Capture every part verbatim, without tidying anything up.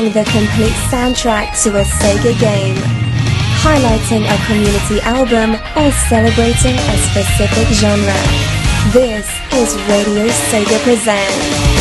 playing the complete soundtrack to a Sega game, highlighting a community album or celebrating a specific genre. This is Radio Sega Presents.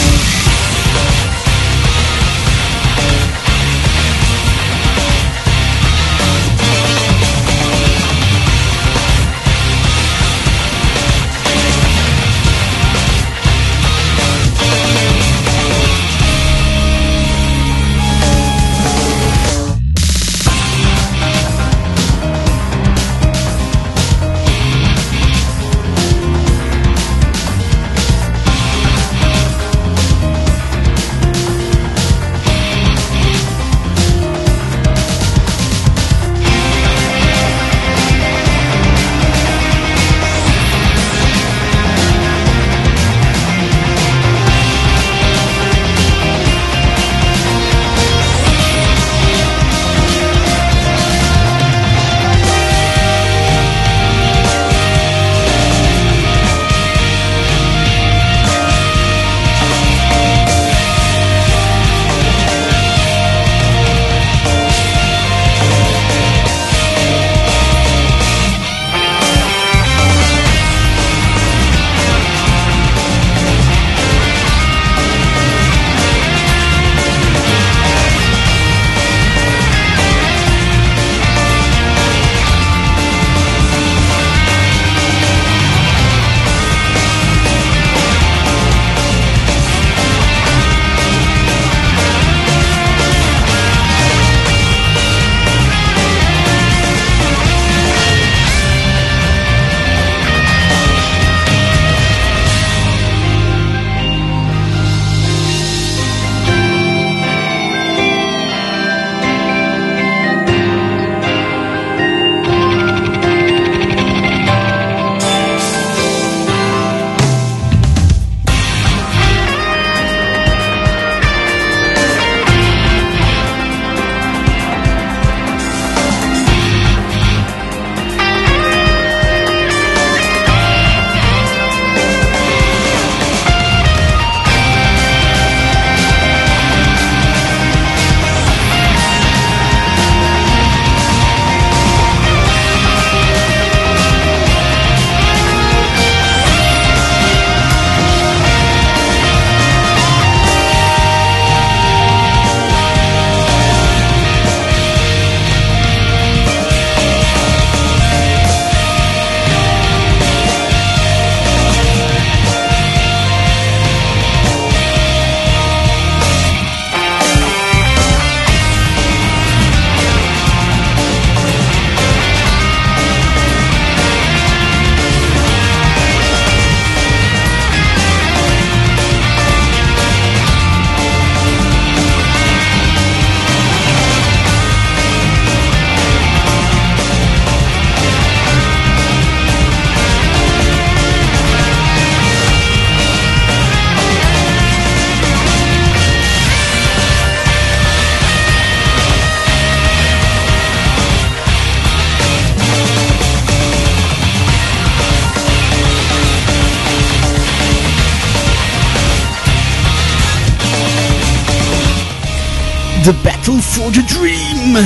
The Battle for the Dream!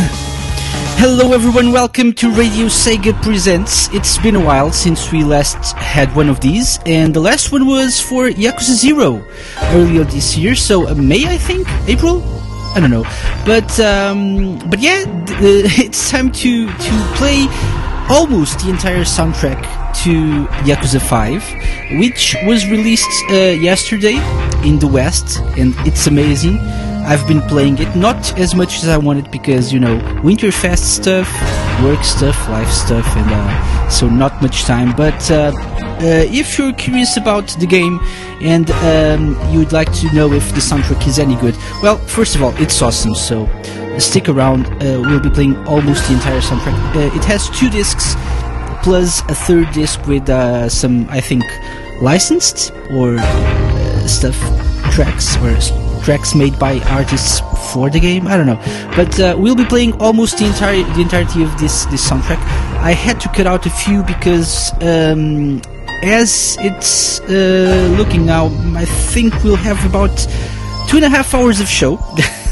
Hello everyone, welcome to Radio Sega Presents. It's been a while since we last had one of these, and the last one was for Yakuza Zero earlier this year, so uh, May I think? April? I don't know. But um, but yeah, th- it's time to, to play almost the entire soundtrack to Yakuza five, which was released uh, yesterday in the West, and it's amazing. I've been playing it, not as much as I wanted because, you know, Winterfest stuff, work stuff, life stuff, and uh, so not much time. But uh, uh, if you're curious about the game and um, you'd like to know if the soundtrack is any good, well, first of all, it's awesome, so stick around. Uh, we'll be playing almost the entire soundtrack. Uh, it has two discs plus a third disc with uh, some, I think, licensed or uh, stuff, tracks, or tracks made by artists for the game. I don't know, but uh, we'll be playing almost the entire the entirety of this this soundtrack. I had to cut out a few because um, as it's uh, looking now, I think we'll have about two and a half hours of show.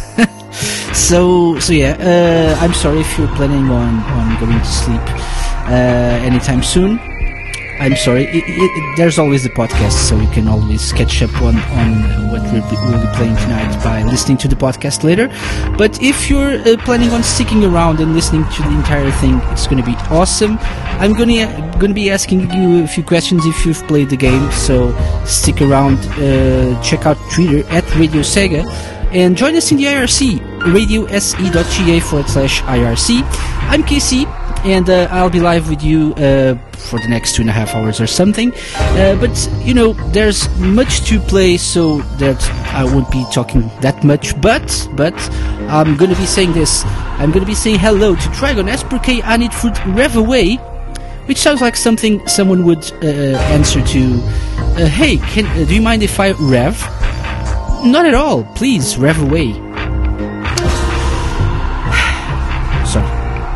So, so yeah, uh, I'm sorry if you're planning on, on going to sleep uh, anytime soon. I'm sorry. It, it, there's always the podcast, so you can always catch up on, on what we'll be, we'll be playing tonight by listening to the podcast later. But if you're uh, planning on sticking around and listening to the entire thing, it's going to be awesome. I'm going to going to be asking you a few questions if you've played the game, so stick around. Uh, check out Twitter at Radio Sega. And join us in the I R C, radiose.ga forward slash IRC. I'm K C, and uh, I'll be live with you uh, for the next two and a half hours or something. Uh, but, you know, there's much to play, so that I won't be talking that much. But, but, I'm going to be saying this. I'm going to be saying hello to Trigon, Asperk, Anit Fruit, Rev Away, which sounds like something someone would uh, answer to. Uh, hey, can, uh, do you mind if I rev? Not at all. Please, rev away. Sorry.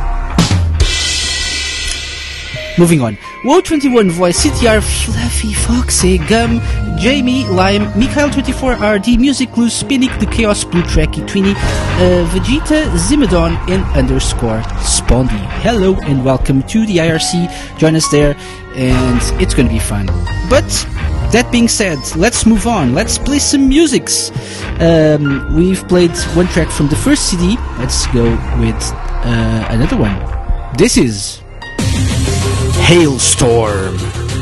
Moving on. Woe twenty-one Voice, C T R, Fluffy, Foxy, Gum, Jamie, Lime, Mikhail twenty-four R D, Music Clue, Spinnick, The Chaos Blue Tracky, Tweenie, uh, Vegeta, Zimmadon, and underscore Spondy. Hello and welcome to the I R C. Join us there, and it's going to be fun. But that being said, let's move on. Let's play some musics. Um, we've played one track from the first C D. Let's go with uh, another one. This is Hailstorm.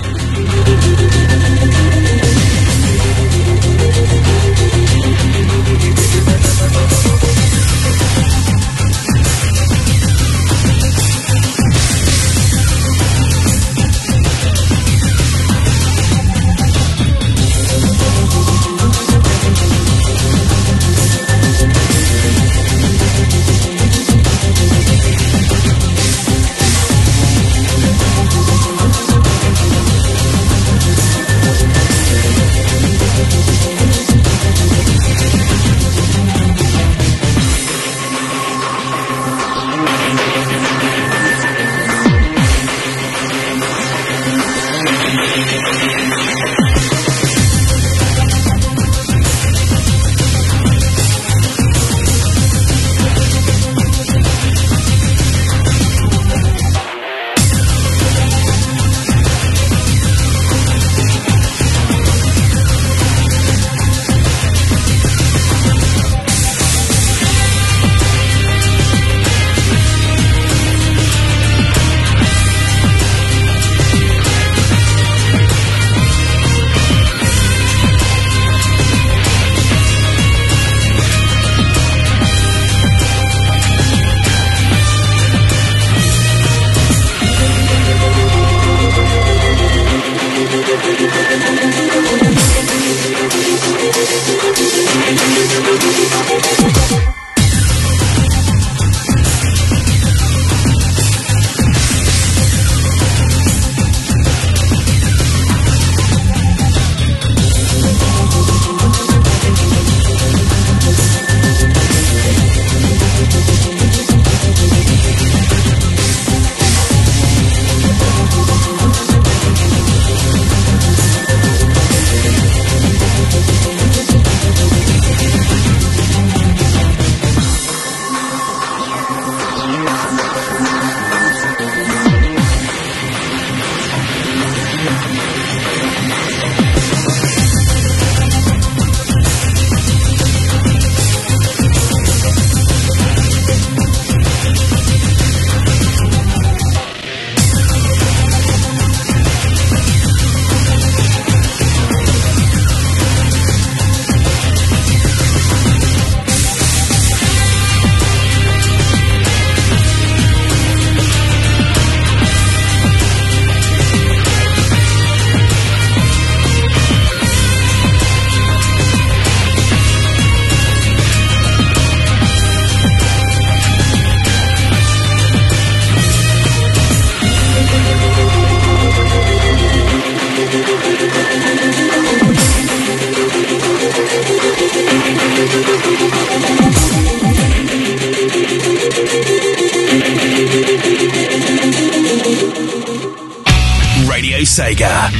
Radio Sega.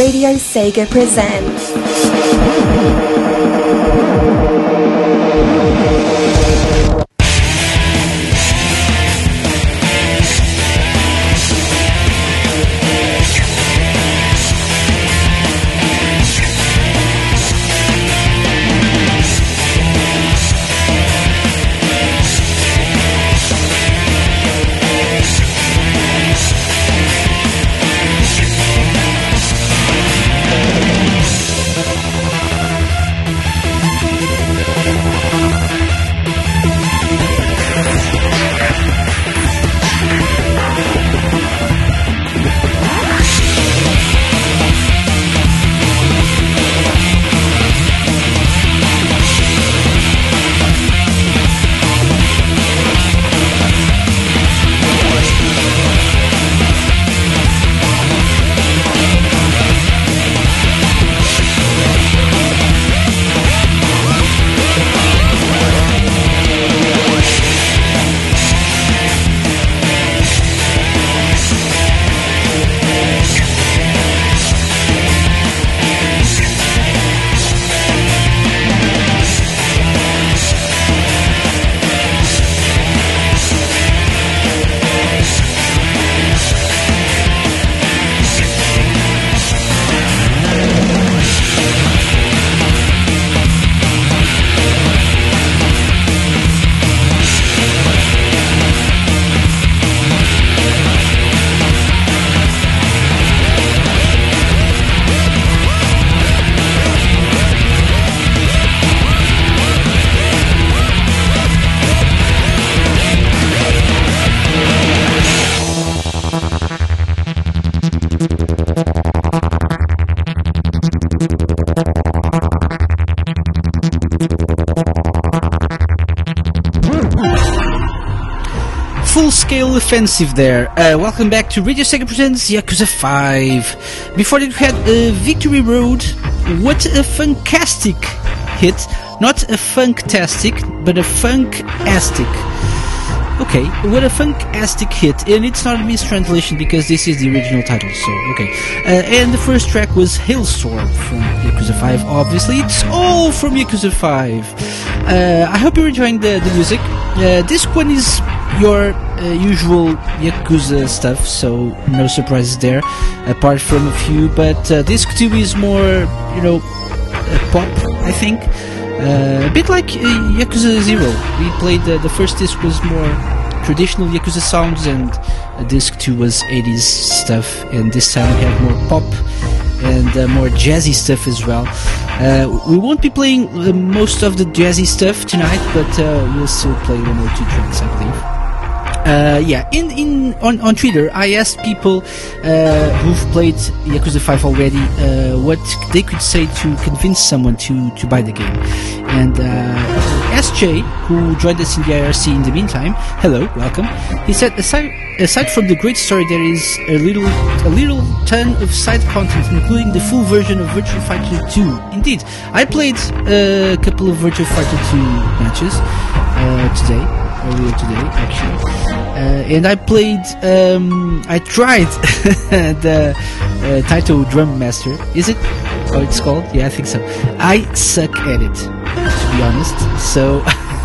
Radio Sega presents. Full-scale offensive there. Uh, welcome back to Radio Sega Presents Yakuza five. Before that we had uh, Victory Road. What a fantastic hit. Not a funktastic, but a funkastic. Okay, what a funkastic hit. And it's not a mistranslation because this is the original title, so okay. Uh, and the first track was Hailstorm from Yakuza five, obviously. It's all from Yakuza five. Uh, I hope you're enjoying the, the music. Uh, this one is your uh, usual Yakuza stuff, so no surprises there, apart from a few, but uh, disc two is more, you know, uh, pop, I think. Uh, a bit like uh, Yakuza Zero. We played, uh, the first disc was more traditional Yakuza sounds, and uh, disc two was eighties stuff, and this time we have more pop and uh, more jazzy stuff as well. Uh, we won't be playing uh, most of the jazzy stuff tonight, but uh, we'll still play one or two tracks, I believe. Uh, yeah, in, in on, on Twitter, I asked people uh, who've played Yakuza five already uh, what they could say to convince someone to, to buy the game. And uh, S J, who joined us in the I R C in the meantime, hello, welcome. He said, aside, aside from the great story, there is a little a little ton of side content, including the full version of Virtua Fighter two. Indeed, I played a couple of Virtua Fighter two matches uh, today. Earlier today, actually, uh, and I played. Um, I tried the uh, Taito Drum Master. Is it? Oh, it's called? Yeah, I think so. I suck at it, to be honest. So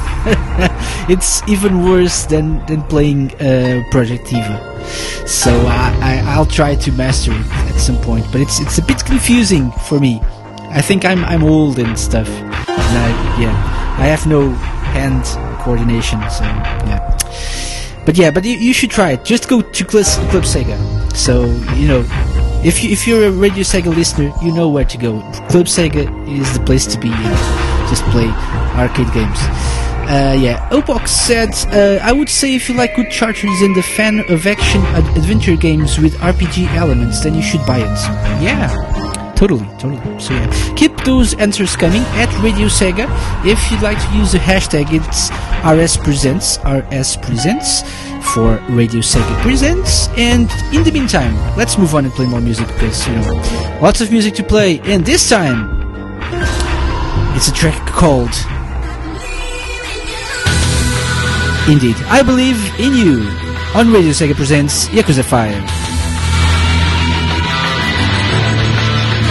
it's even worse than than playing uh, Project Eva. So I, I I'll try to master it at some point, but it's it's a bit confusing for me. I think I'm I'm old and stuff. And I, yeah, I have no hand coordination, so yeah. But yeah, but you, you should try it. Just go to Club, Club Sega. So you know, if you if you're a Radio Sega listener, you know where to go. Club Sega is the place to be. And just play arcade games. Uh, yeah, Opox said, uh, I would say if you like good characters and a fan of action ad- adventure games with R P G elements, then you should buy it. Yeah. Totally, totally. So yeah, keep those answers coming at Radio Sega. If you'd like to use the hashtag, it's R S Presents, R S Presents for Radio Sega Presents. And in the meantime, let's move on and play more music because, you know, lots of music to play. And this time, it's a track called, indeed, I Believe in You on Radio Sega Presents Yakuza five.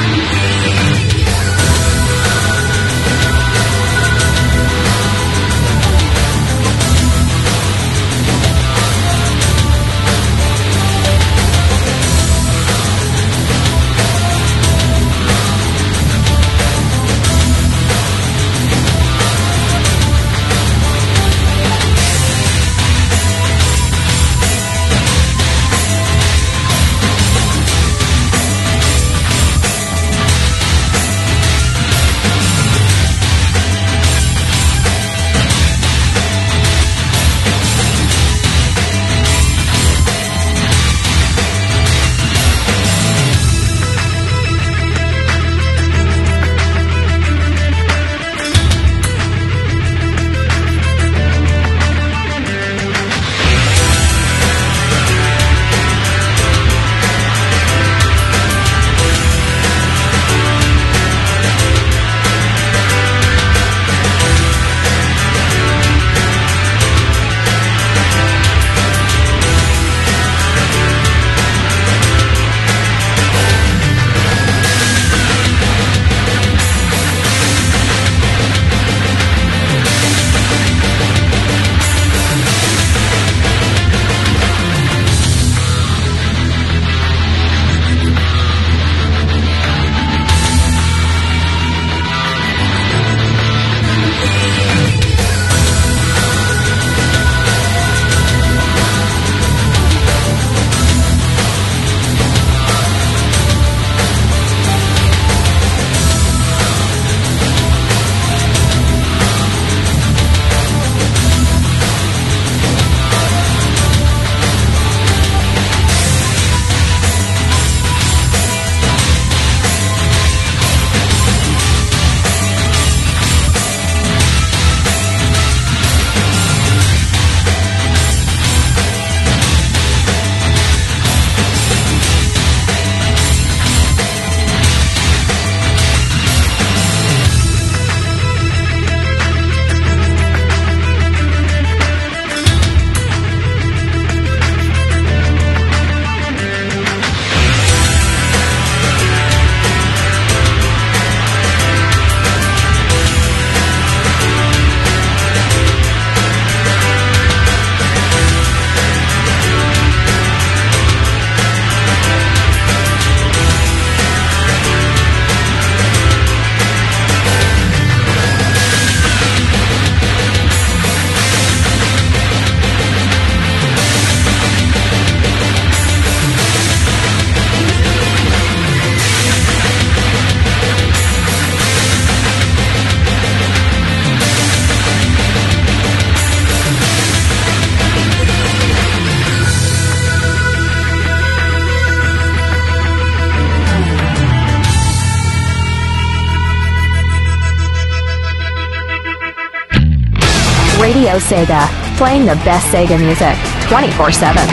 Radio Sega, playing the best Sega music twenty-four seven.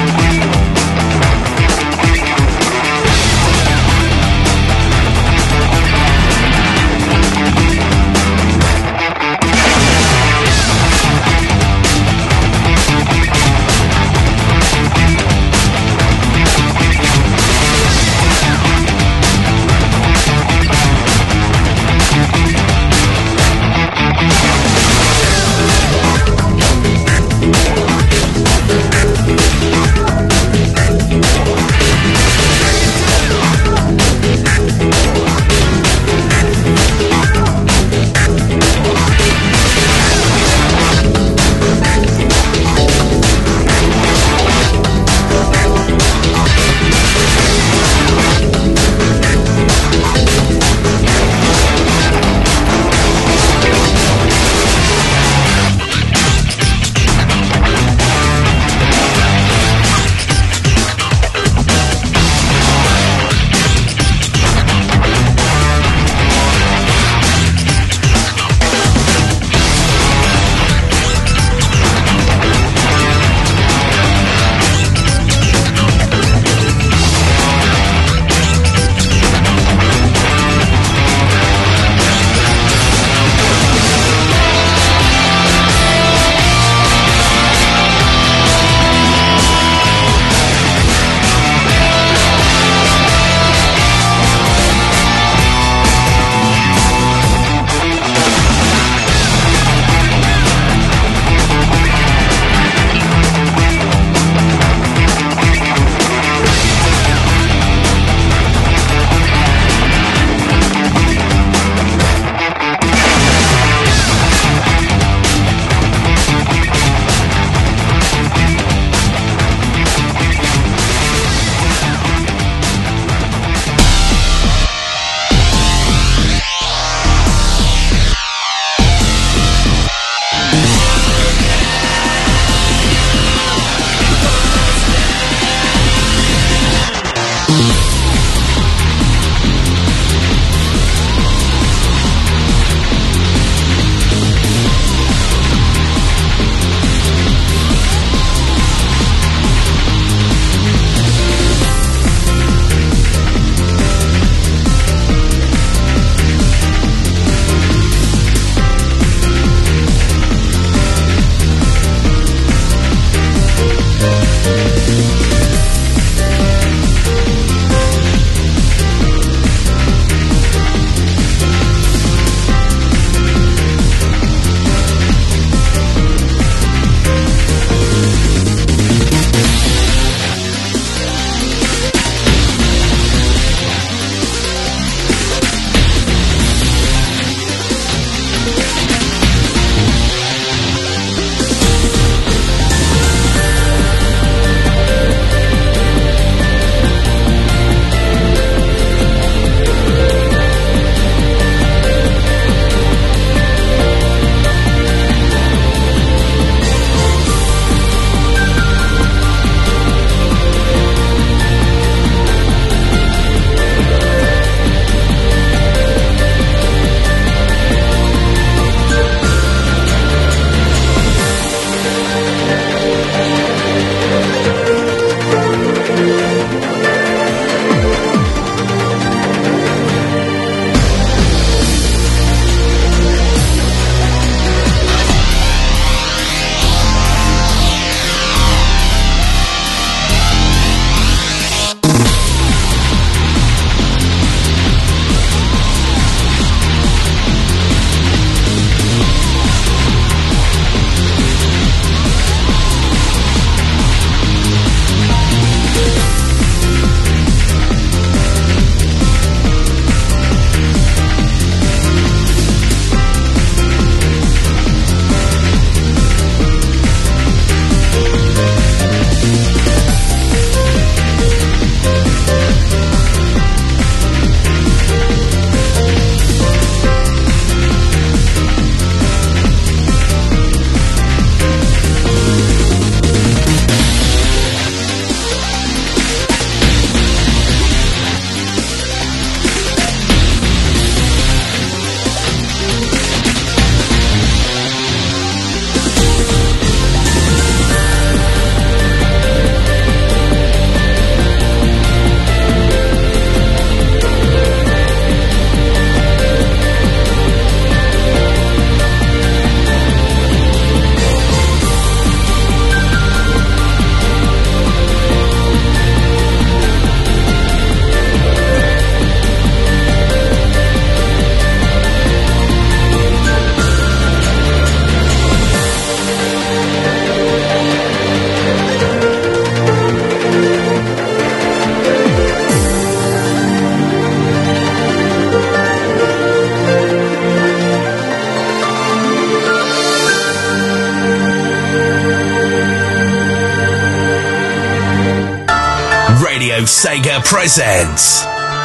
Sega presents.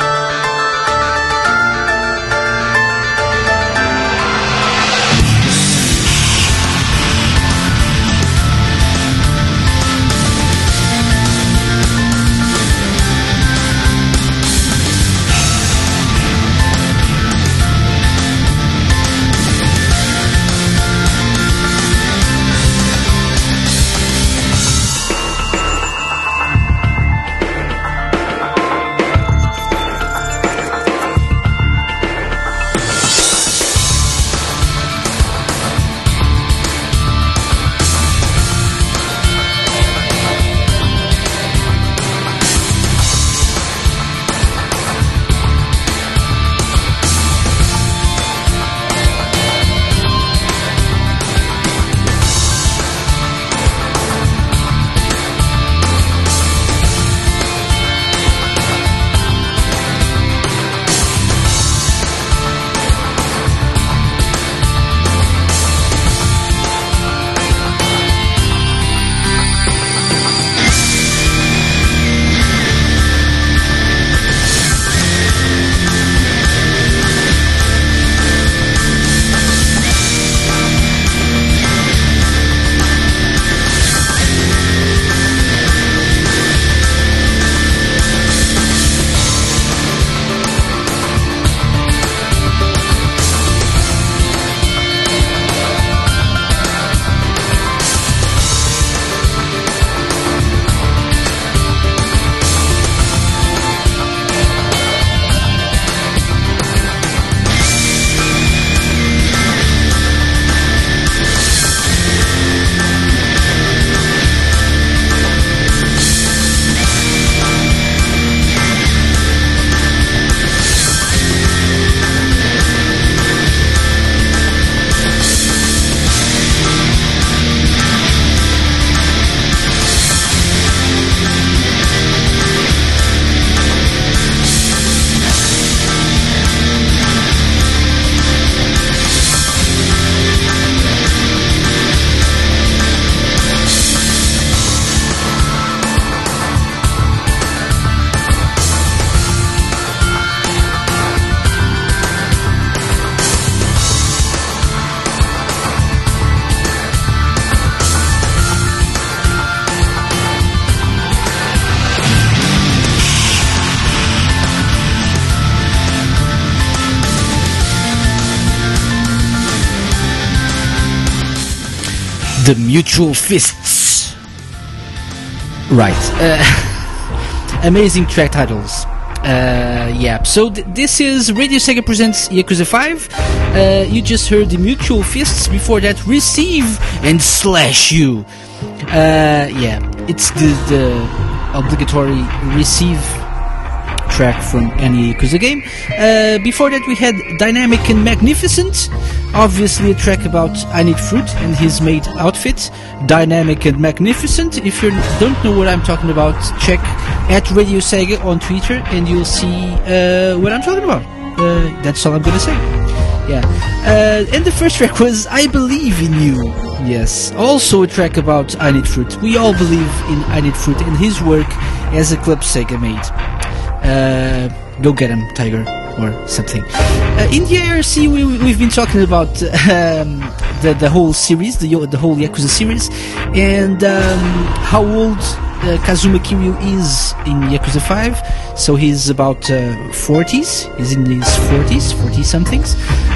The Mutual Fists. Right. Uh, amazing track titles. Uh, yeah, so th- this is Radio Sega Presents Yakuza five. Uh, you just heard the Mutual Fists. Before that, Receive and Slash You. Uh, yeah, it's the, the obligatory Receive track from any Yakuza game. Uh, before that, we had Dynamic and Magnificent. Obviously, a track about I Need Fruit and his maid outfit. Dynamic and Magnificent. If you don't know what I'm talking about, check at Radio Sega on Twitter and you'll see uh, what I'm talking about. Uh, that's all I'm gonna say. Yeah. Uh, and the first track was I Believe in You. Yes. Also a track about I Need Fruit. We all believe in I Need Fruit and his work as a Club Sega made. Uh, go get him, Tiger, or something. Uh, in the A R C, we, we've been talking about um, the the whole series, the the whole Yakuza series, and um, how old uh, Kazuma Kiryu is in Yakuza five. So he's about uh, forties. He's in his forties, forty somethings.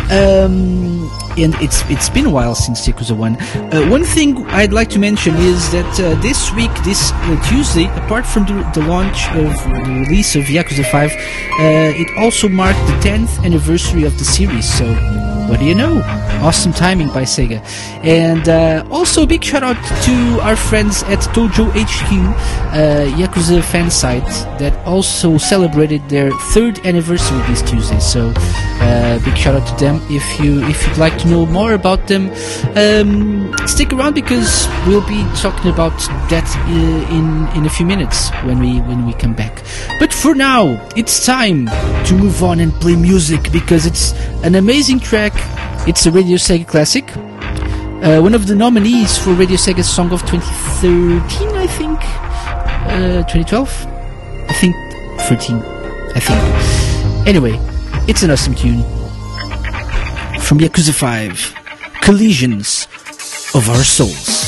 Um, and it's it's been a while since Yakuza one. Uh, one thing I'd like to mention is that uh, this week, this uh, Tuesday, apart from the, the launch of the release of Yakuza five, uh, it also marked the tenth anniversary of the series. So what do you know? Awesome timing by Sega. And uh, also a big shout out to our friends at Tojo H Q, uh, Yakuza fan site, that also celebrated their third anniversary this Tuesday. So uh, big shout out to them. If you if you'd like to know more about them, um, stick around because we'll be talking about that uh, in in a few minutes when we when we come back. But for now, it's time to move on and play music because it's an amazing track. It's a Radio Sega classic. Uh, one of the nominees for Radio Sega's Song of twenty thirteen, I think. Uh, twenty twelve? I think thirteen, I think. Anyway, it's an awesome tune from Yakuza five, Collisions of Our Souls.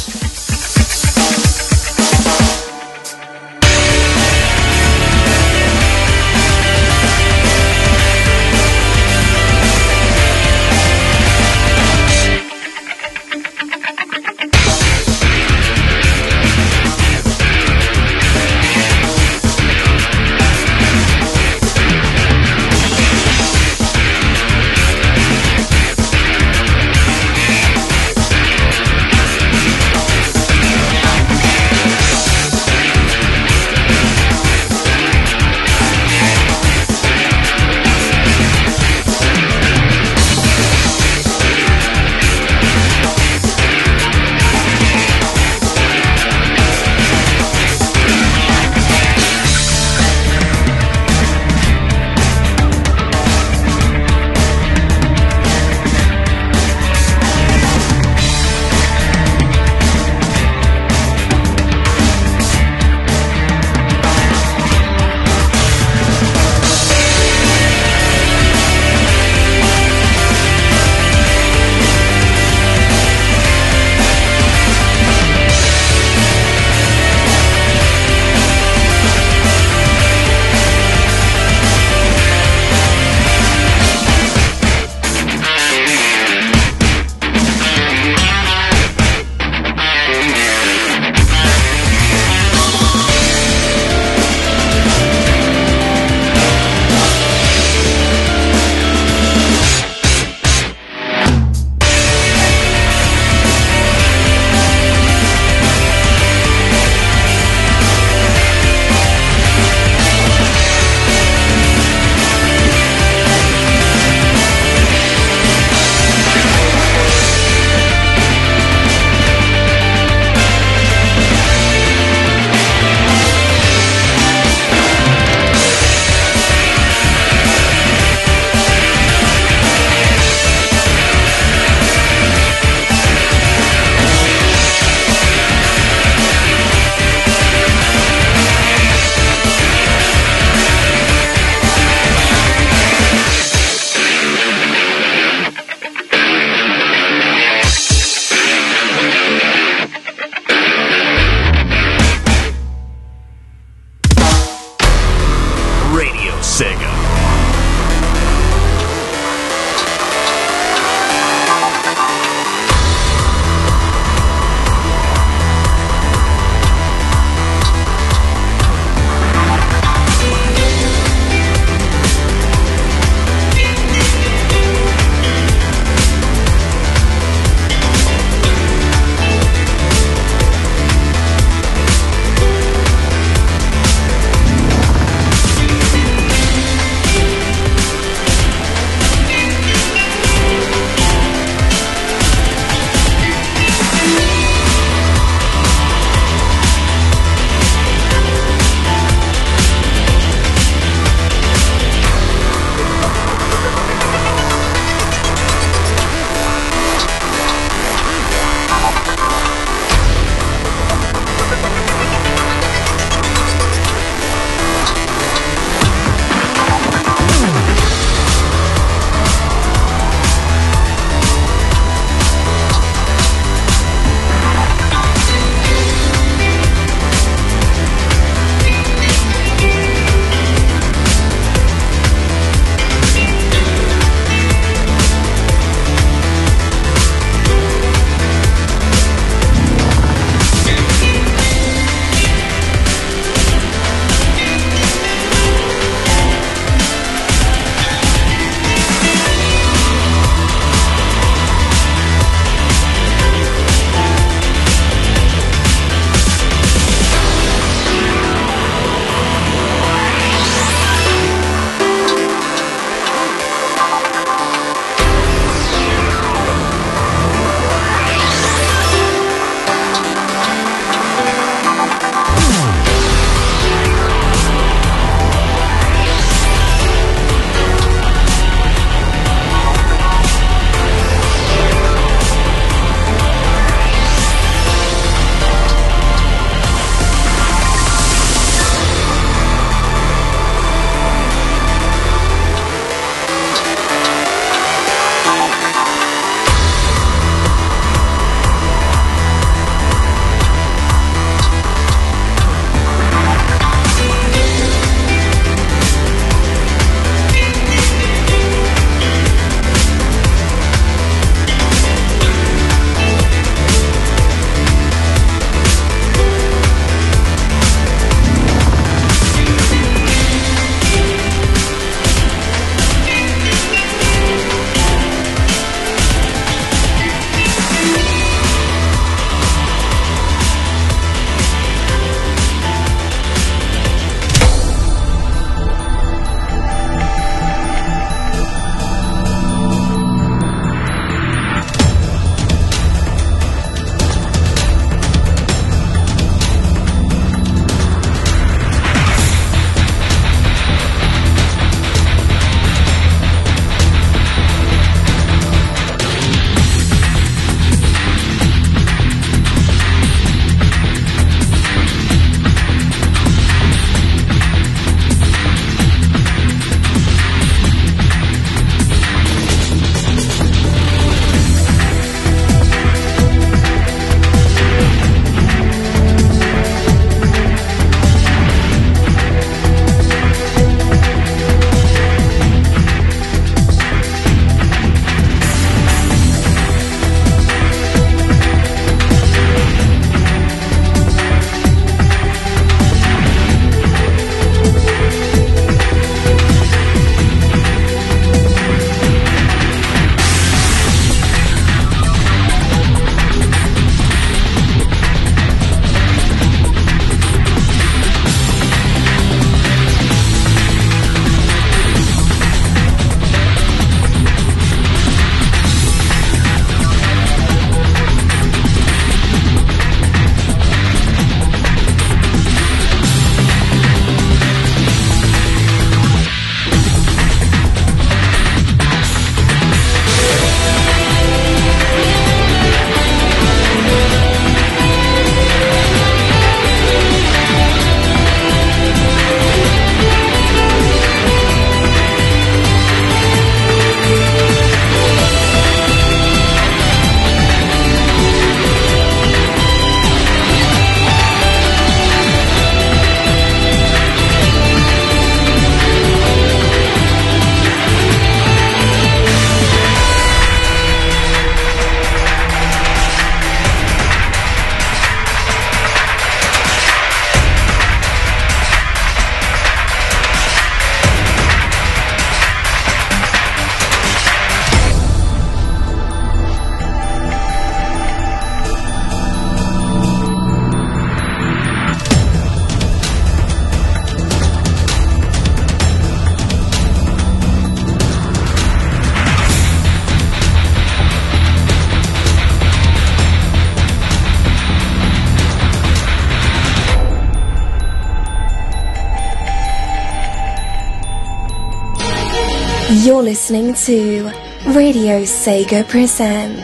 You're listening to Radio Sega Presents.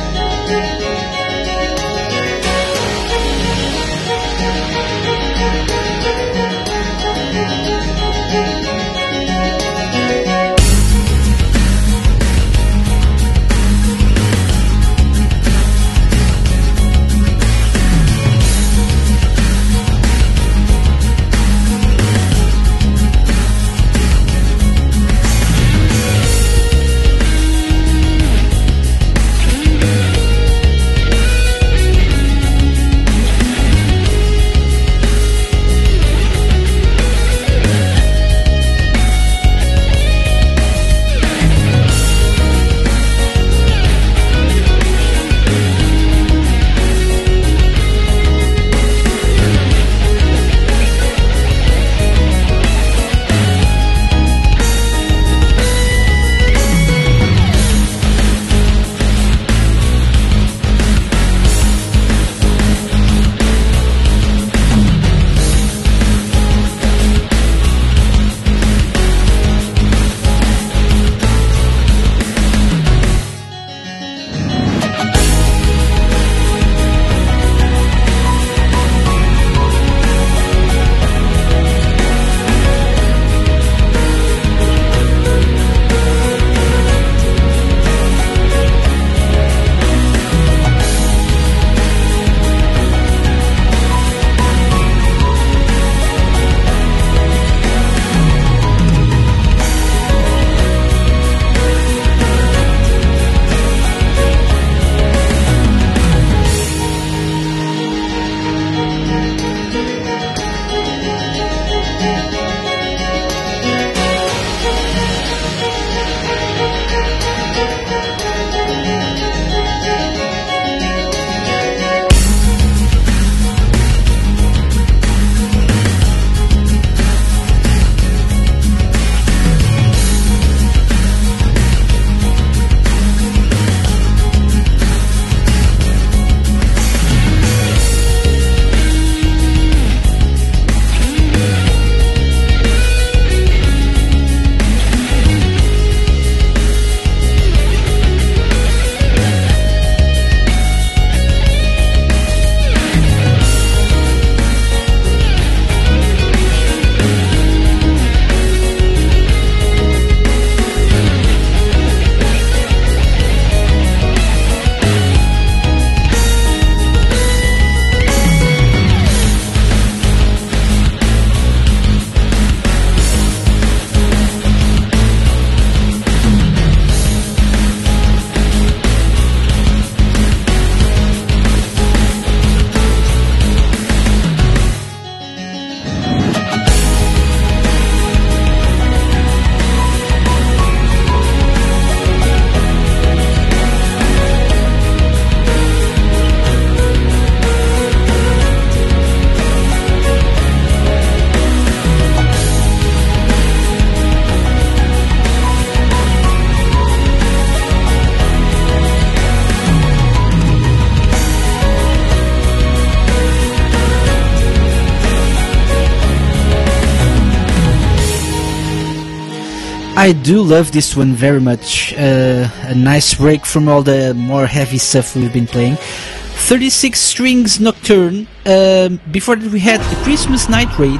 I do love this one very much. Uh, a nice break from all the more heavy stuff we've been playing. thirty-six Strings Nocturne. Um, before that we had the Christmas Night Raid,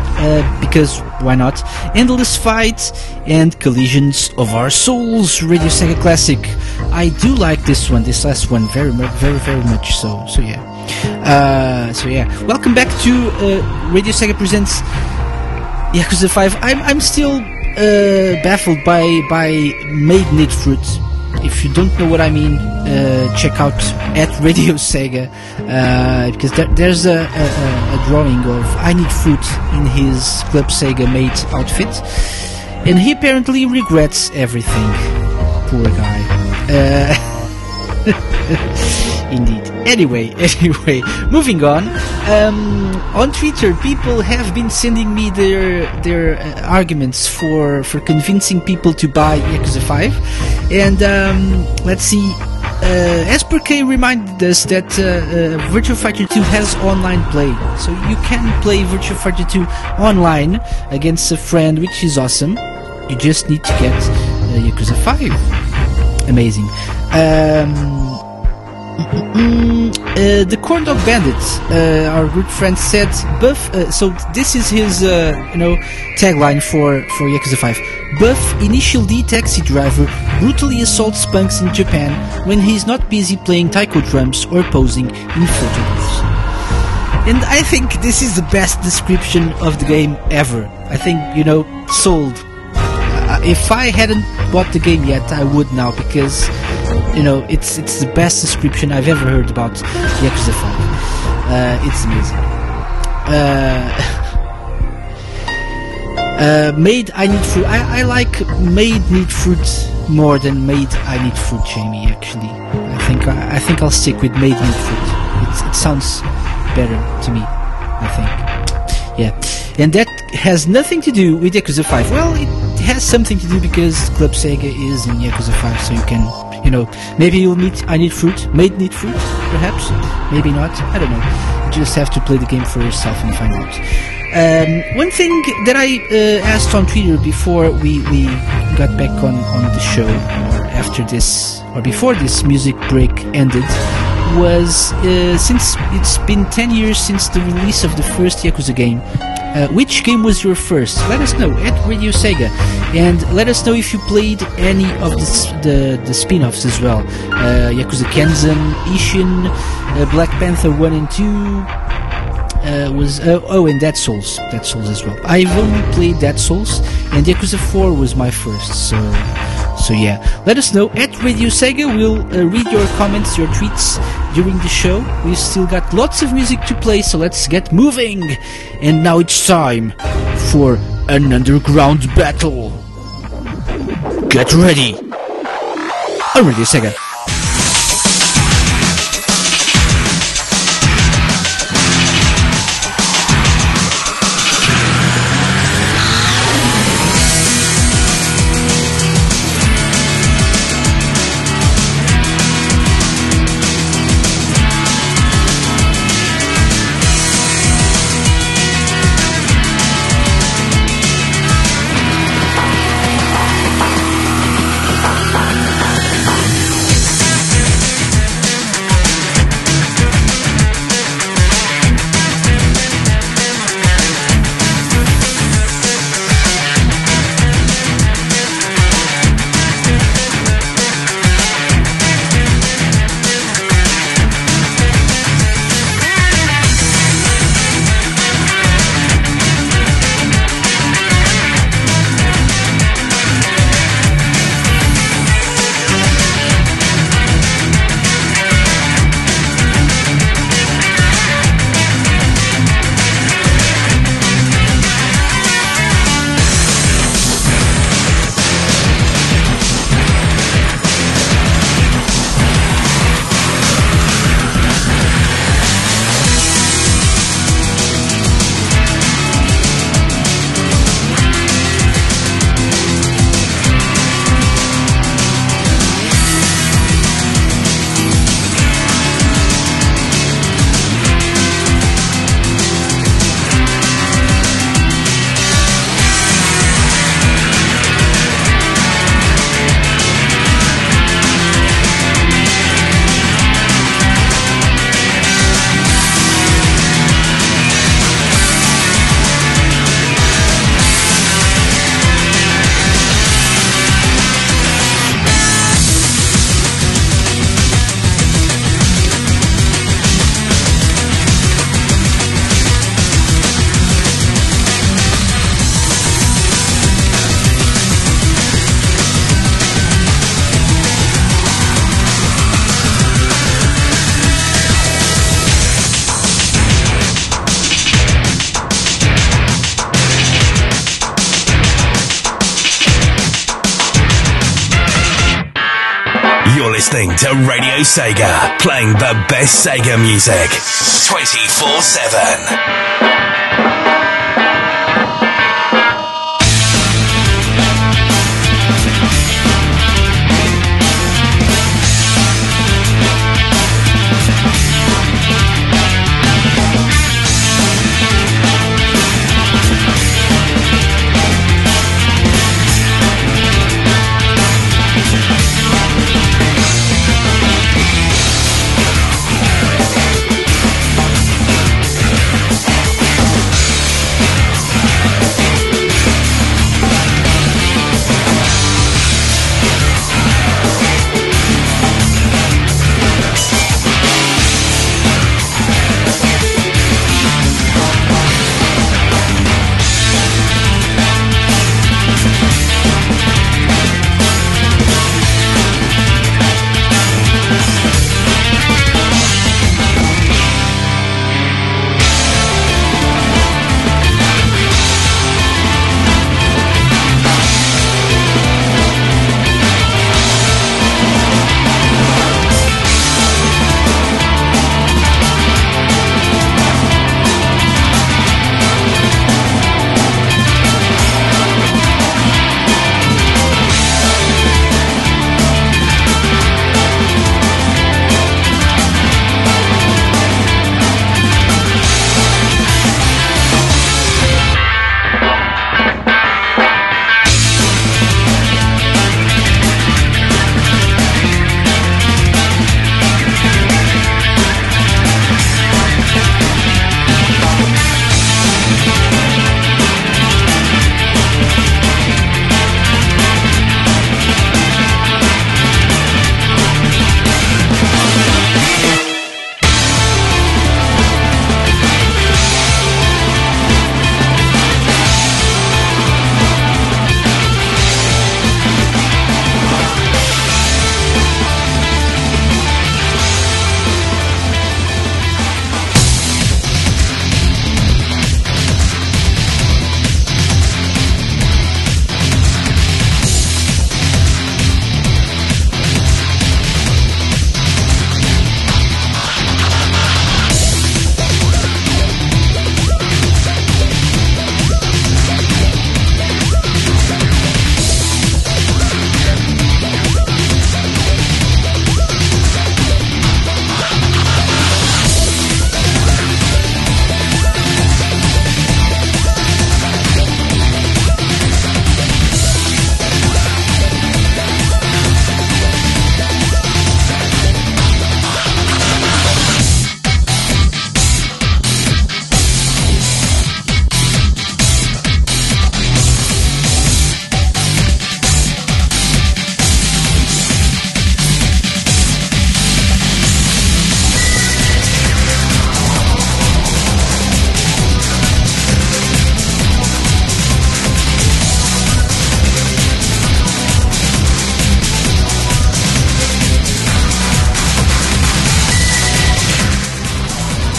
uh, because why not? Endless Fight and Collisions of Our Souls, Radio Sega Classic. I do like this one, this last one, very, very, very much so. So yeah. Uh, so yeah. Welcome back to uh, Radio Sega Presents Yakuza five. I'm, I'm still uh, baffled by by Made Need Fruit. If you don't know what I mean, uh, check out at Radio Sega, uh, because there, there's a, a, a drawing of I Need Fruit in his Club Sega made outfit, and he apparently regrets everything. Poor guy. Uh, indeed. Anyway, anyway, moving on. Um, on Twitter, people have been sending me their their uh, arguments for for convincing people to buy Yakuza five, and um, let's see. Uh, Asperk reminded us that uh, uh, Virtua Fighter two has online play, so you can play Virtua Fighter two online against a friend, which is awesome. You just need to get Yakuza five. Amazing. Um, Mm, uh, the Corn Dog Bandit, uh, our good friend said, Buff, uh, so this is his, uh, you know, tagline for, for Yakuza five. Buff, Initial D taxi driver, brutally assaults punks in Japan when he's not busy playing taiko drums or posing in photographs. And I think this is the best description of the game ever. I think, you know, sold. Uh, if I hadn't bought the game yet, I would now, because you know, it's it's the best description I've ever heard about Yakuza five. Uh, it's amazing. Uh, uh, made I Need Fruit. I, I like Made Need Fruit more than Made I Need Fruit, Jamie. Actually, I think I, I think I'll stick with Made Need Fruit. It's, it sounds better to me, I think. Yeah, and that has nothing to do with Yakuza five. Well, it has something to do because Club Sega is in Yakuza five, so you can. You know, maybe you'll meet I Need Fruit, Made Need Fruit, perhaps, maybe not, I don't know. You just have to play the game for yourself and find out. Um, one thing that I uh, asked on Twitter before we, we got back on, on the show, or after this, or before this music break ended, was uh, since it's been ten years since the release of the first Yakuza game, uh, which game was your first? Let us know at Radio Sega, and let us know if you played any of the the, the spin-offs as well. Uh, Yakuza Kenzan, Ishin, uh, Black Panther one and two. Uh, was uh, oh, and Dead Souls, Dead Souls as well. I've only played Dead Souls, and Yakuza four was my first. So, so yeah. Let us know at Radio Sega. We'll uh, read your comments, your tweets during the show. We've still got lots of music to play, so let's get moving. And now it's time for an underground battle. Get ready on Radio Sega. Listening to Radio Sega, playing the best Sega music twenty-four seven.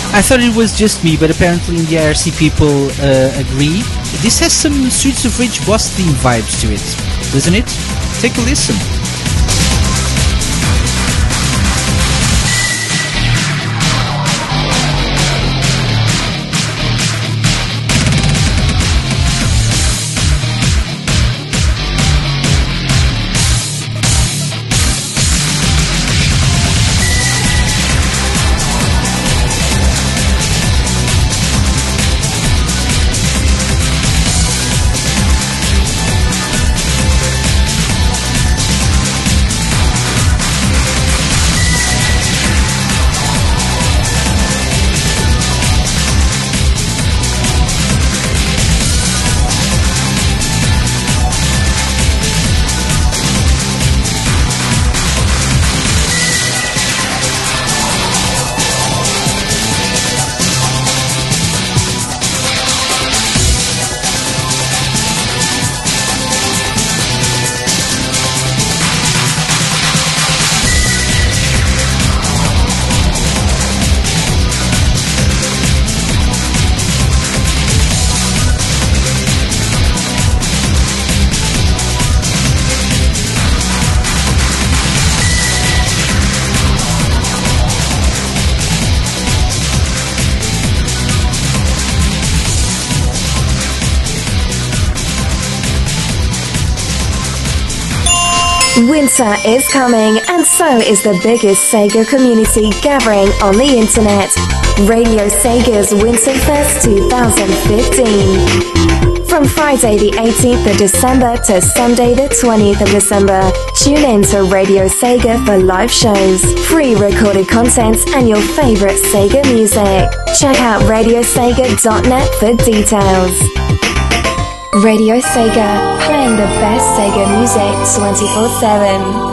I thought it was just me, but apparently in the I R C people uh, agree. This has some Streets of Rage boss theme vibes to it, doesn't it? Take a listen. Winter is coming, and so is the biggest Sega community gathering on the internet. Radio Sega's Winterfest twenty fifteen. From Friday the eighteenth of December to Sunday the twentieth of December, tune in to Radio Sega for live shows, free recorded content, and your favorite Sega music. Check out radio sega dot net for details. Radio Sega, playing the best Sega music twenty-four seven.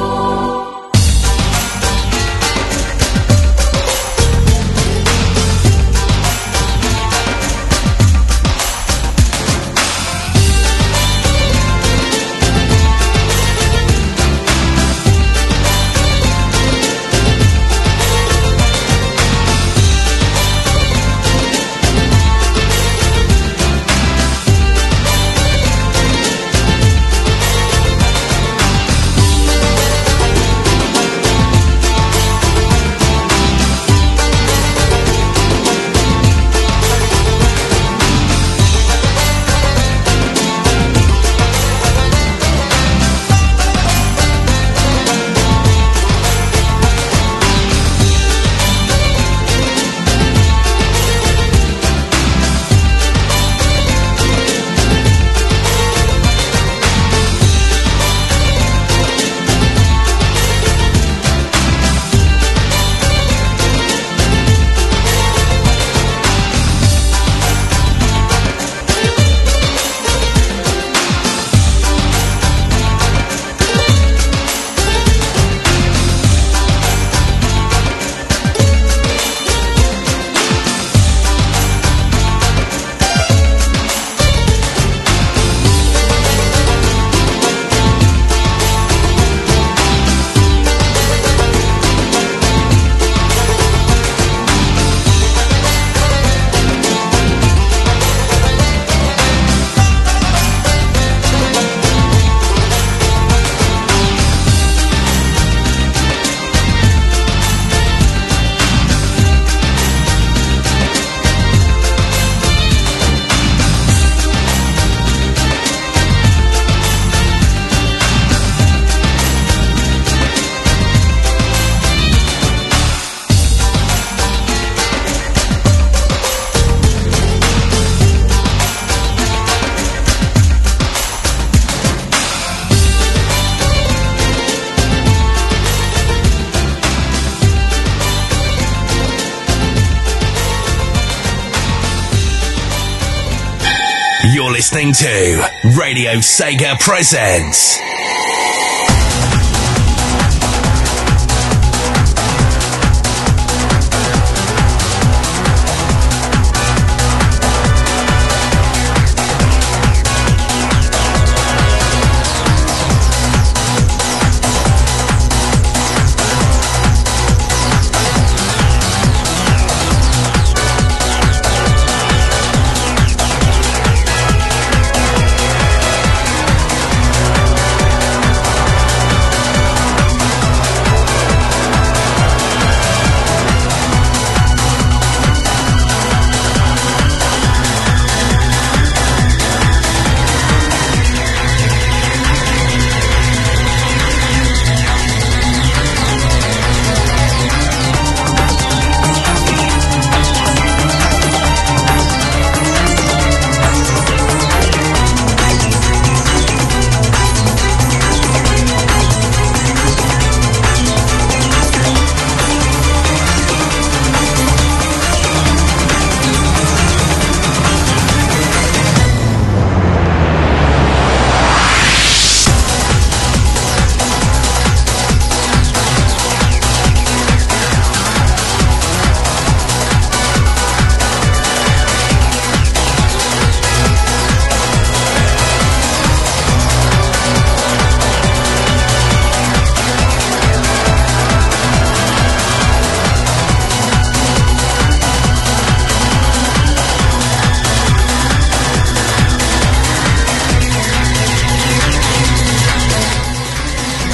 You're listening to Radio Sega Presents.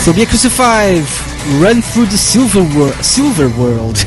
From Yakuza five, Run Through the Silver, wor- Silver World.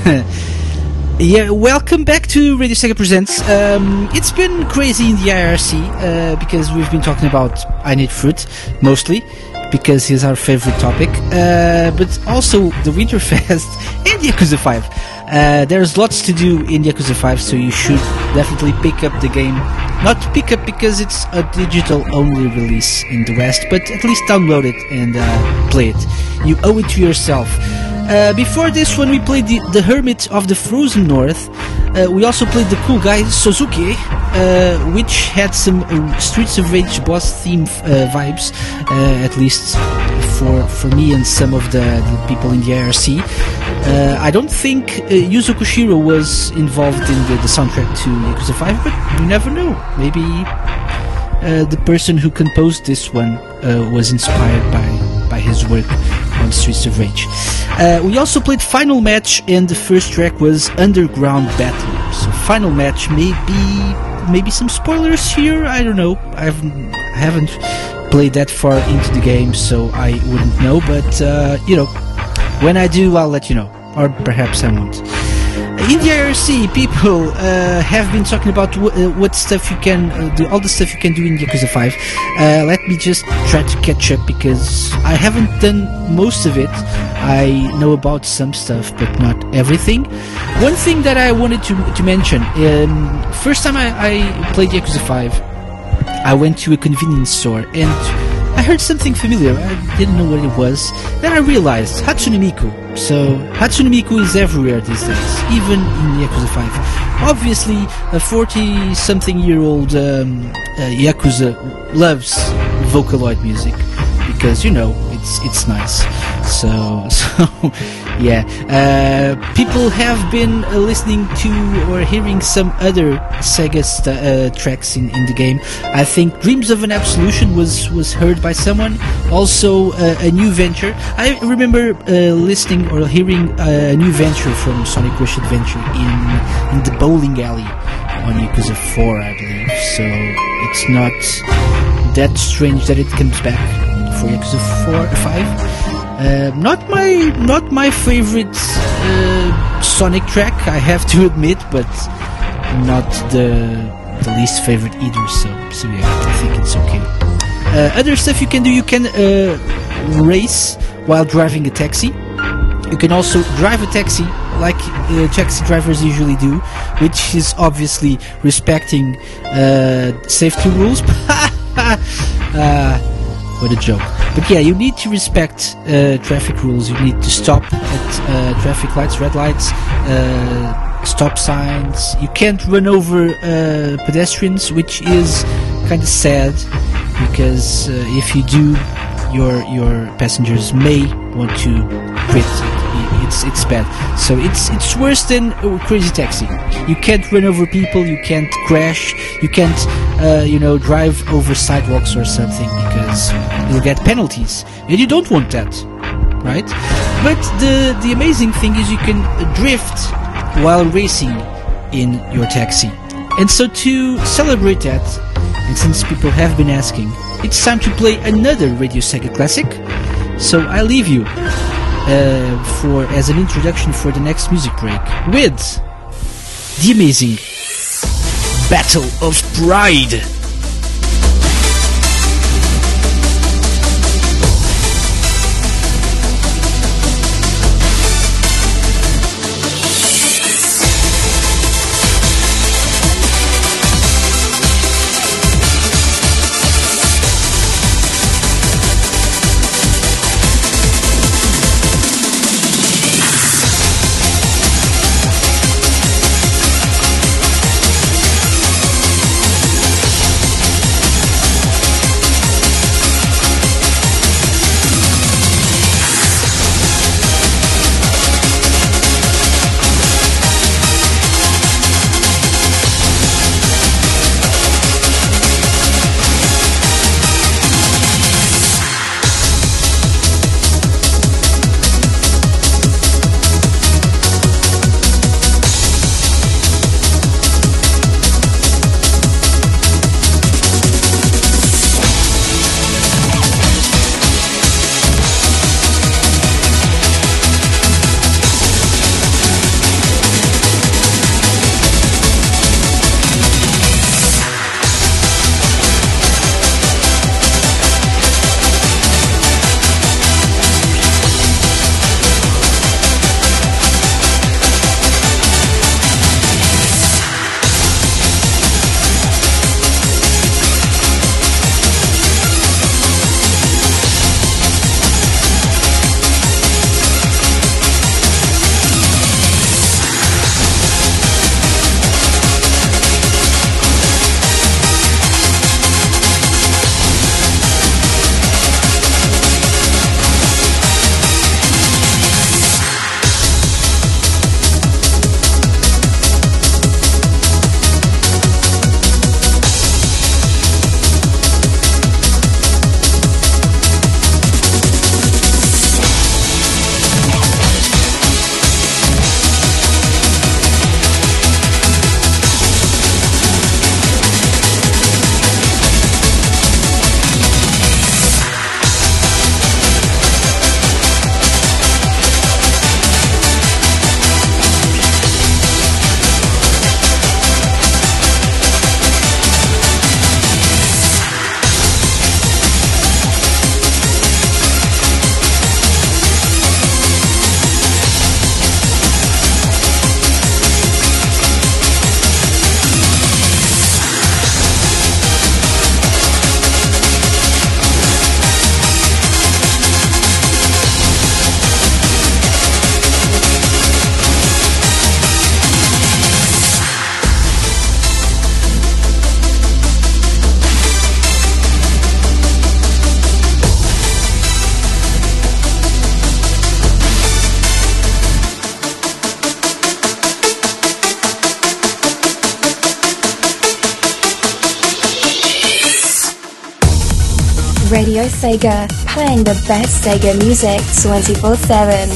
Yeah, welcome back to Radio Sega Presents. Um, it's been crazy in the I R C uh, because we've been talking about I Need Fruit, mostly, because he's our favorite topic, uh, but also the Winterfest and Yakuza five. Uh, there's lots to do in Yakuza five, so you should definitely pick up the game. Not pick up because it's a digital-only release in the West, but at least download it and uh, play it. You owe it to yourself. Uh, before this one, we played the, the Hermit of the Frozen North. Uh, we also played the cool guy Suzuki, uh, which had some uh, Streets of Rage boss theme uh, vibes, uh, at least for for me and some of the, the people in the I R C. Uh, I don't think uh, Yuzo Koshiro was involved in the, the soundtrack to Yakuza five, but you never know. Maybe uh, the person who composed this one uh, was inspired by, by his work on Streets of Rage. Uh, we also played Final Match, and the first track was Underground Battle. So Final Match, maybe maybe some spoilers here, I don't know. I've, I haven't played that far into the game, so I wouldn't know, but uh, you know, when I do, I'll let you know, or perhaps I won't. In the I R C, people uh, have been talking about w- uh, what stuff you can uh, do, all the stuff you can do in Yakuza five. Uh, let me just try to catch up because I haven't done most of it. I know about some stuff, but not everything. One thing that I wanted to to mention: um, first time I, I played Yakuza five, I went to a convenience store and I heard something familiar. I didn't know what it was. Then I realized Hatsune Miku. So Hatsune Miku is everywhere these days, even in Yakuza five. Obviously, a forty-something-year-old um, uh, Yakuza loves Vocaloid music because, you know, it's it's nice. So, so yeah. Uh, people have been uh, listening to or hearing some other Sega st- uh, tracks in, in the game. I think Dreams of an Absolution was, was heard by someone. Also, uh, a new venture. I remember uh, listening or hearing uh, a new venture from Sonic Rush Adventure in, in the bowling alley on Yakuza four, I believe. So, it's not that strange that it comes back for Yakuza four or five. Uh, not my not my favorite uh, Sonic track, I have to admit, but not the the least favorite either. So, so yeah, I think it's okay. Uh, other stuff you can do: you can uh, race while driving a taxi. You can also drive a taxi like uh, taxi drivers usually do, which is obviously respecting uh, safety rules. uh, What a joke. But yeah, you need to respect uh, traffic rules. You need to stop at uh, traffic lights, red lights, uh, stop signs. You can't run over uh, pedestrians, which is kind of sad because uh, if you do, your your passengers may want to quit. It's it's bad. So it's it's worse than uh, Crazy Taxi. You can't run over people. You can't crash. You can't uh, you know drive over sidewalks or something because you'll get penalties, and you don't want that, right? But the the amazing thing is you can drift while racing in your taxi. And so to celebrate that, and since people have been asking, it's time to play another Radio Sega classic. So I leave you uh, for as an introduction for the next music break with the amazing Battle of Pride. Radio Sega, playing the best Sega music twenty-four seven.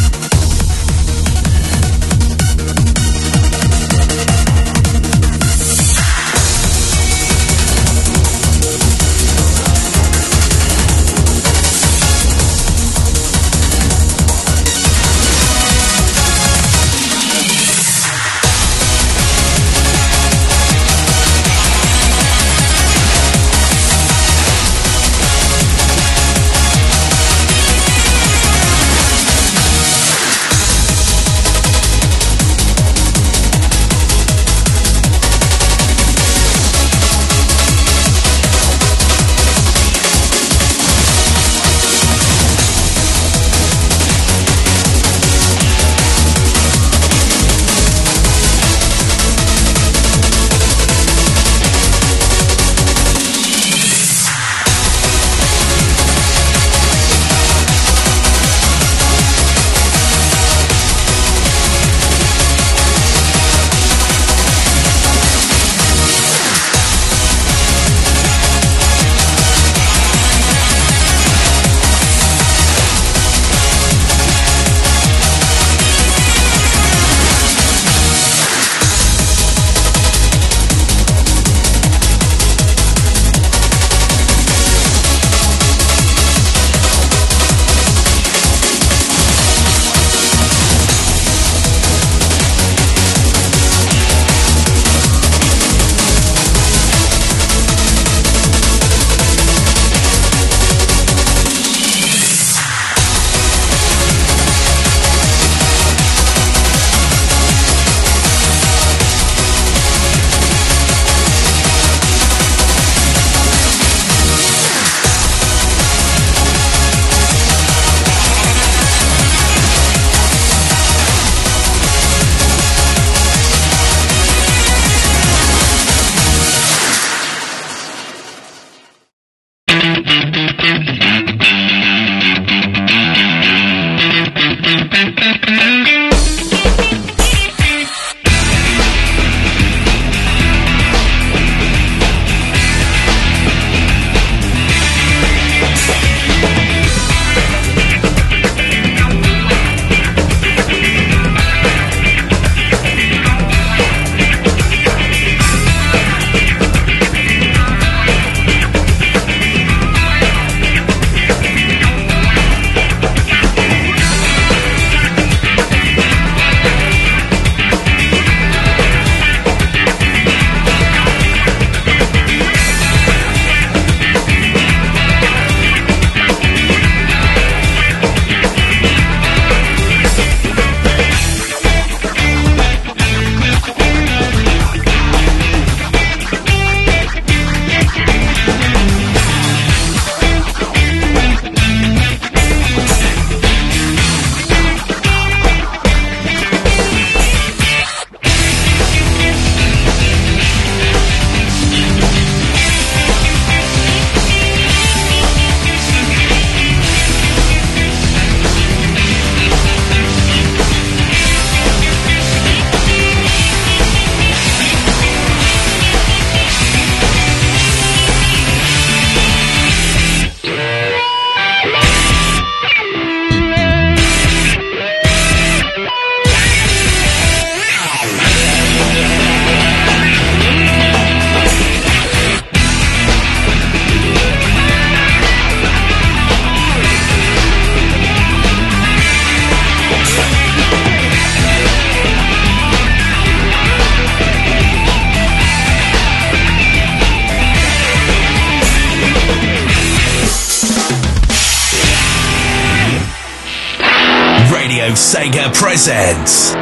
Sega presents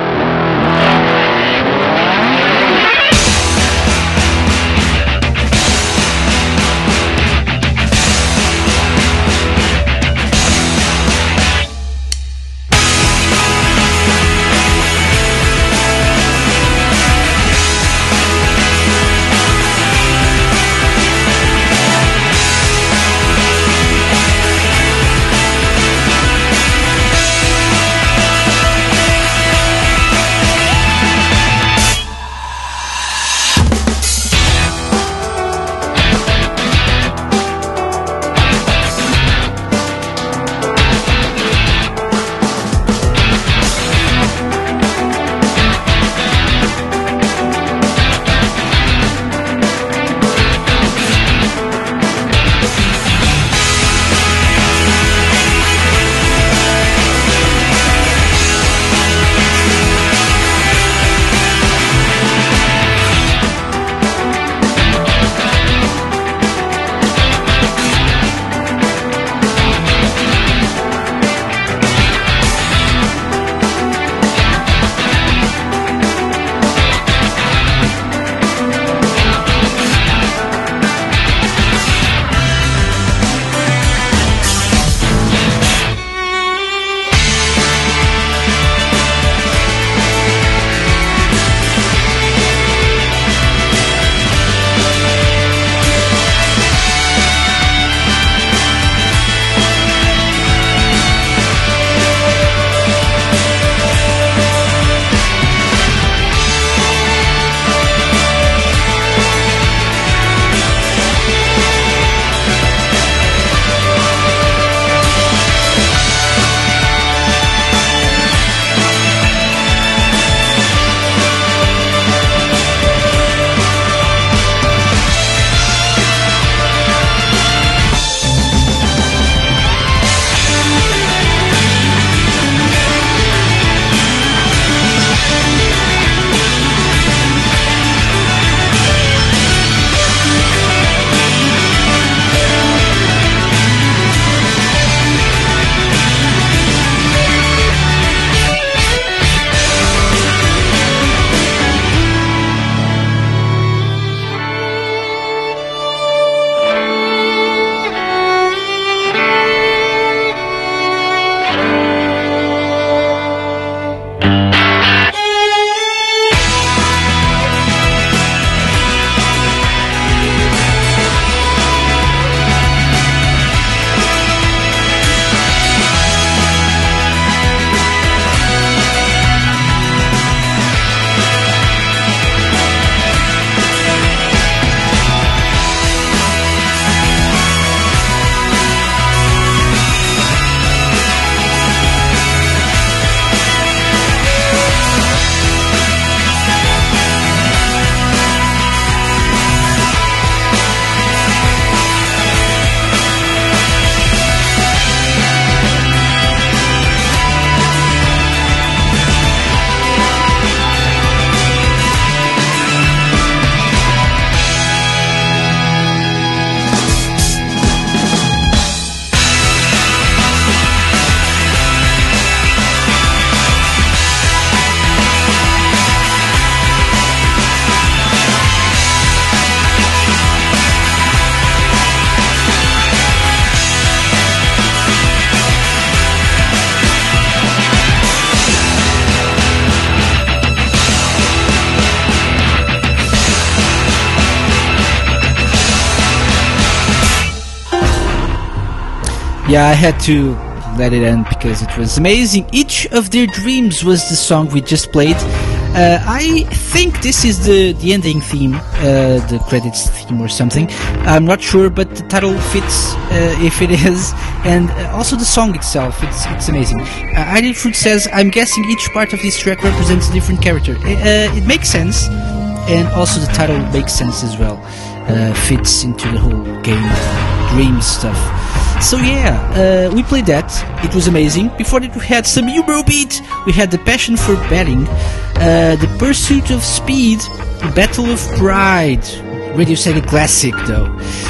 Yeah, I had to let it end because it was amazing. Each of Their Dreams was the song we just played. Uh, I think this is the, the ending theme, uh, the credits theme or something. I'm not sure, but the title fits uh, if it is. And uh, also the song itself, it's it's amazing. Uh, Ideal Fruit says, I'm guessing each part of this track represents a different character. Uh, it makes sense, and also the title makes sense as well. Uh, fits into the whole game dream stuff. So yeah, uh, we played that. It was amazing. Before that we had some Eurobeat. We had The Passion for Betting, uh, The Pursuit of Speed, The Battle of Pride. Radio Sega classic though.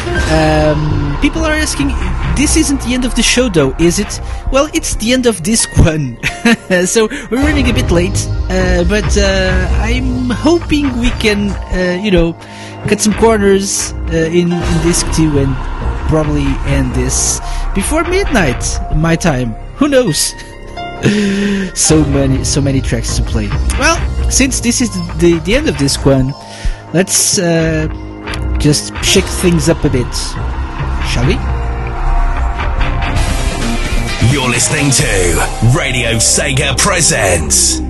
Um, people are asking, this isn't the end of the show though, is it? Well, it's the end of disc one. So we're running a bit late, uh, but uh, I'm hoping we can, uh, you know, cut some corners uh, in, in disc two and probably end this before midnight my time. Who knows? so many so many tracks to play. Well, since this is the, the, the end of disc one, let's uh, just shake things up a bit, shall we? You're listening to Radio Sega Presents.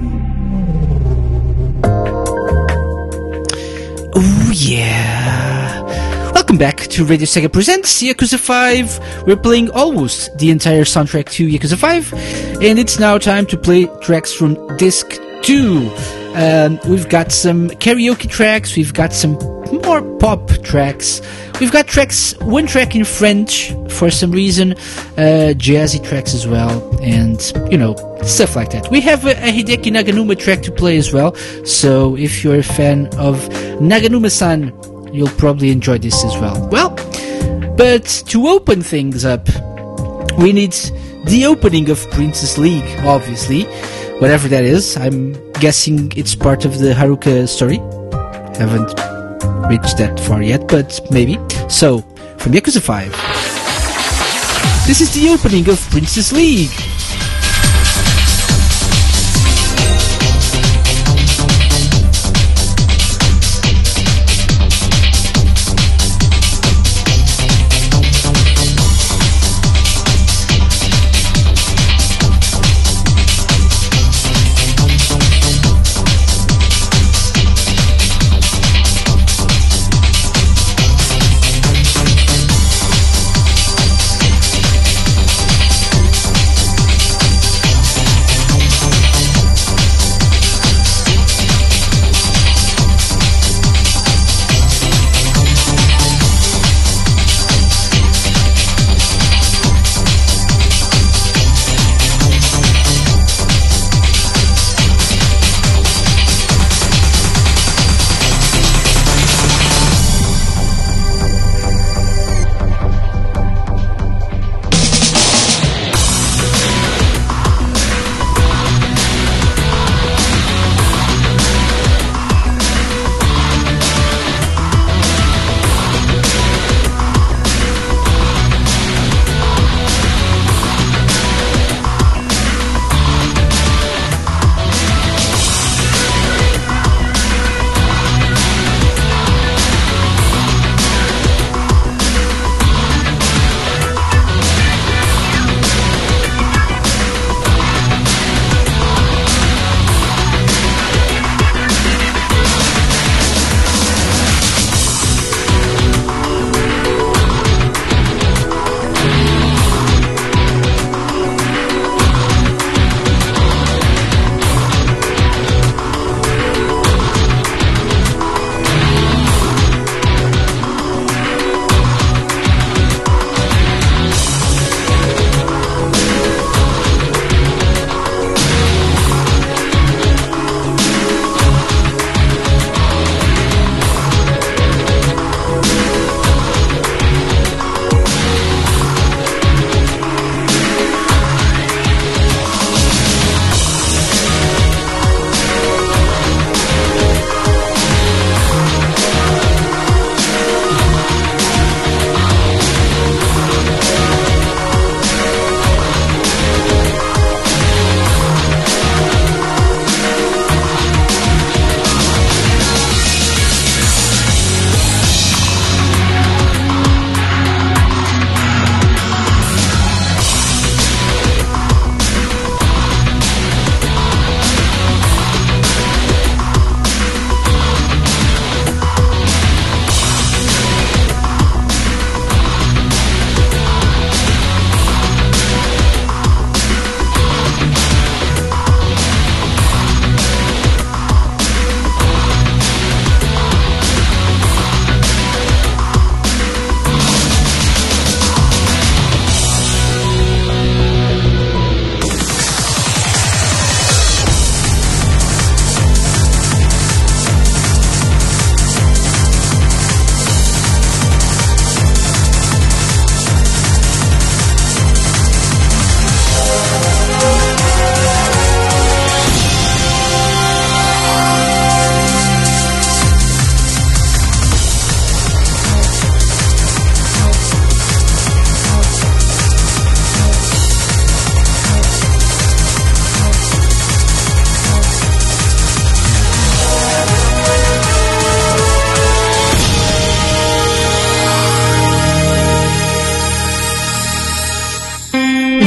Oh yeah. Welcome back to Radio Sega Presents Yakuza five. We're playing almost the entire soundtrack to Yakuza five, and it's now time to play tracks from Disc two. Um, we've got some karaoke tracks, we've got some more pop tracks, we've got tracks, one track in French for some reason, uh, jazzy tracks as well, and, you know, stuff like that. We have a, a Hideki Naganuma track to play as well, so if you're a fan of Naganuma-san, you'll probably enjoy this as well. Well, but to open things up, we need the opening of Princess League, obviously. Whatever that is, I'm guessing it's part of the Haruka story. Haven't reached that far yet, but maybe. So, from Yakuza five, this is the opening of Princess League.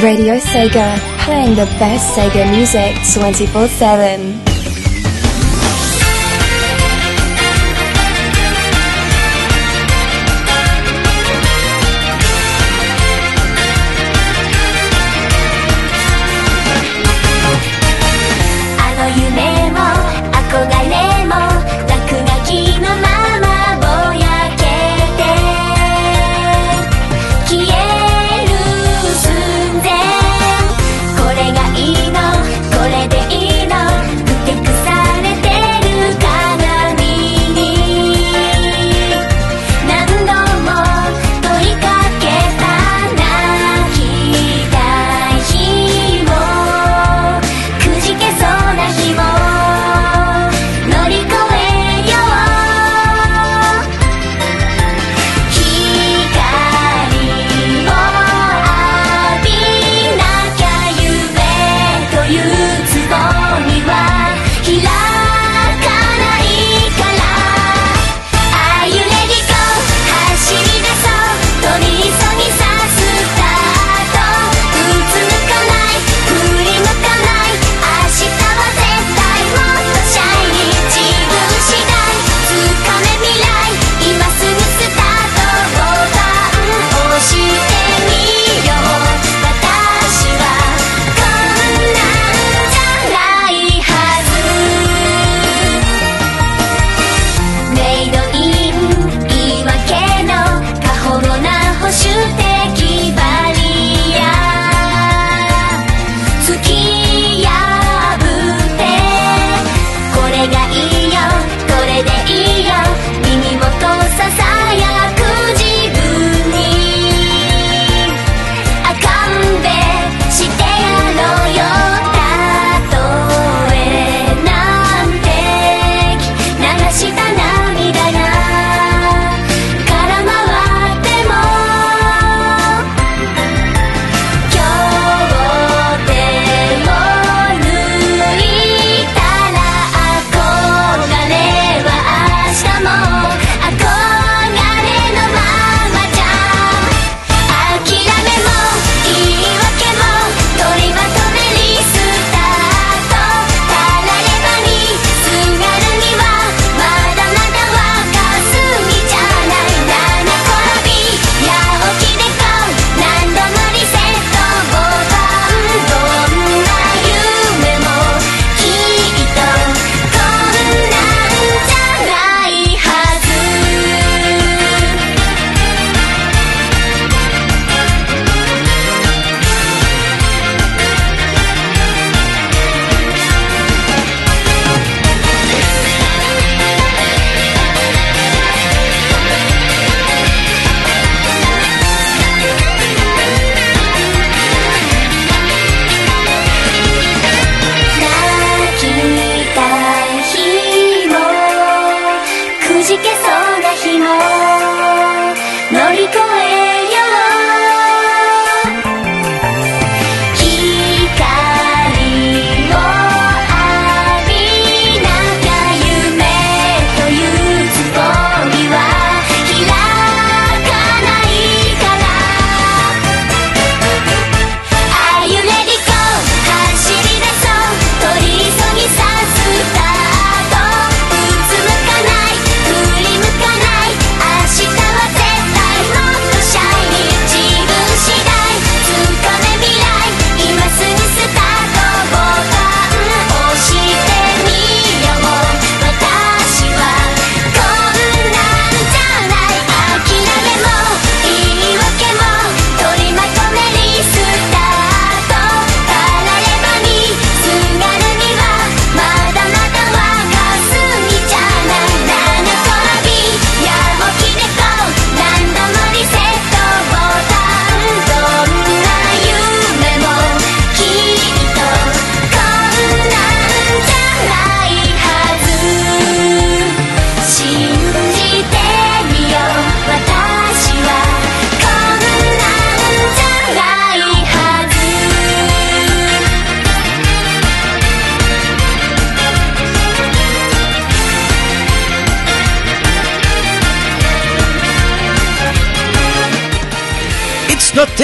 Radio Sega, playing the best Sega music twenty-four seven. これがいいの、これでいいの、ふて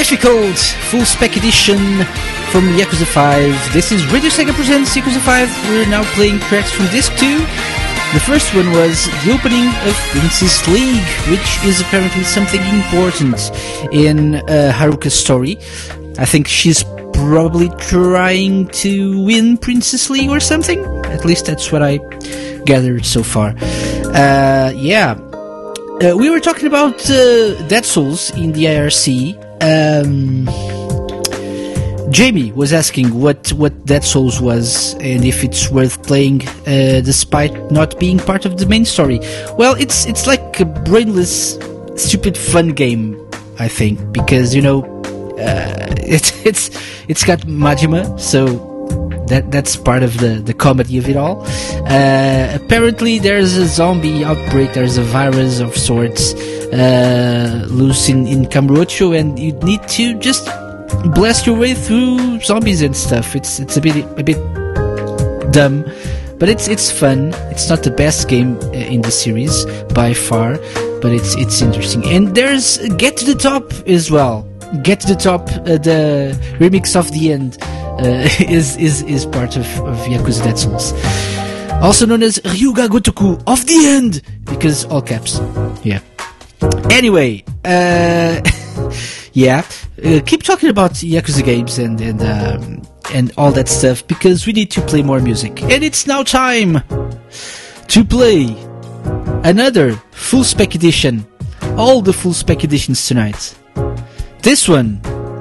Difficult Full Spec Edition from Yakuza five. This is Radio Sega Presents Yakuza five. We're now playing tracks from Disc two. The first one was the opening of Princess League, which is apparently something important in uh, Haruka's story. I think she's probably trying to win Princess League or something. At least that's what I gathered so far. Uh, yeah. Uh, we were talking about uh, Dead Souls in the I R C. Um, Jamie was asking what, what Dead Souls was and if it's worth playing uh, despite not being part of the main story. Well, it's it's like a brainless, stupid fun game, I think, because, you know, uh, it's it's it's got Majima, so that that's part of the, the comedy of it all. Uh, apparently, there's a zombie outbreak, there's a virus of sorts uh, loose in, in Kamurocho, and you need to just blast your way through zombies and stuff. It's it's a bit a bit dumb, but it's it's fun. It's not the best game in the series by far, but it's it's interesting. And there's Get to the Top as well. Get to the Top, uh, the remix of the end, uh, is is is part of, of Yakuza Dead Souls, also known as Ryuga Gotoku of the End, because all caps. Yeah. Anyway, uh, yeah. Uh, keep talking about Yakuza games and and um, and all that stuff, because we need to play more music, and it's now time to play another full spec edition. All the full spec editions tonight. This one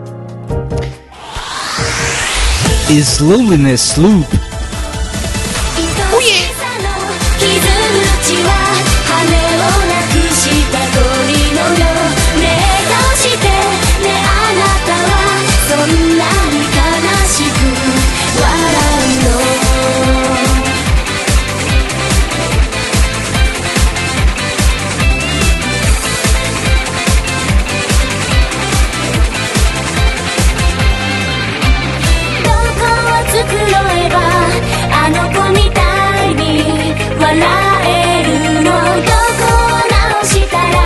is Loneliness Loop. Oh yeah! 笑えるのどこを直したら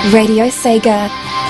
Radio Sega.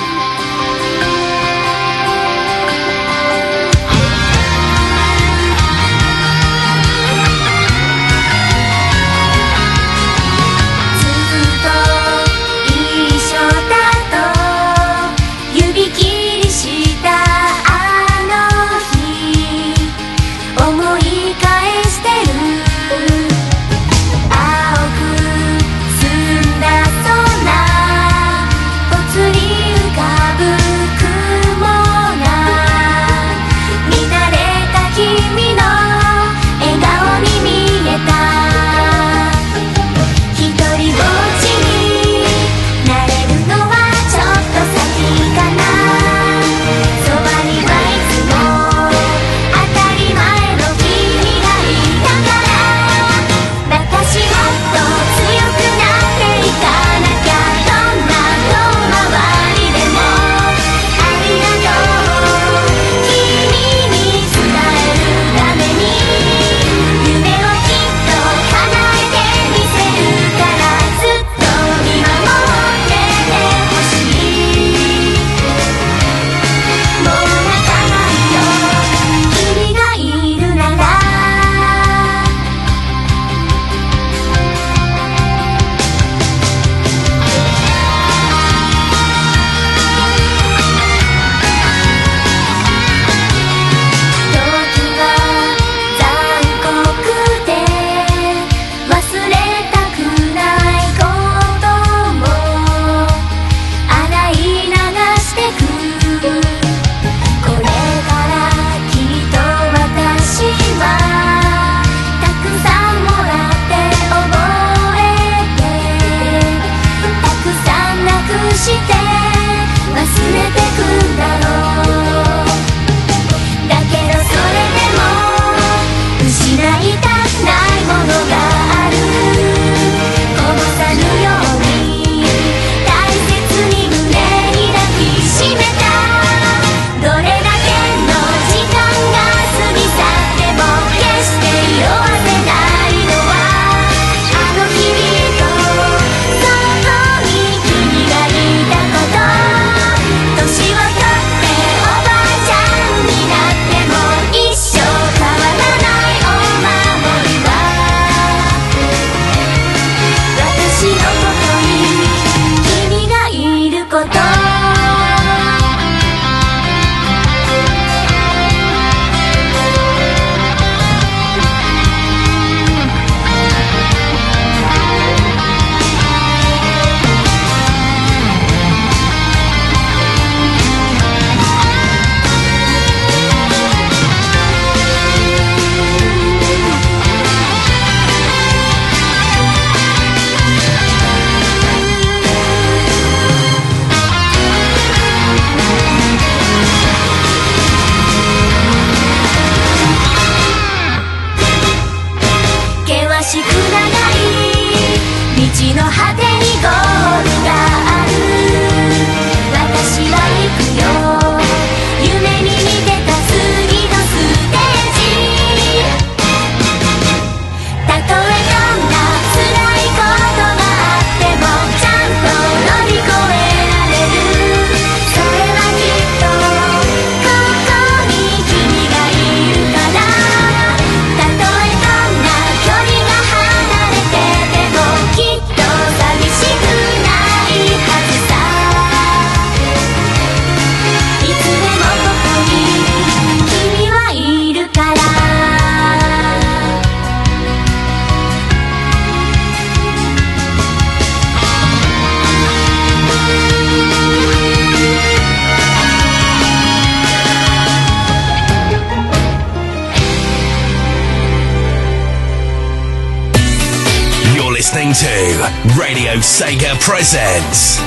listening to Radio Sega Presents.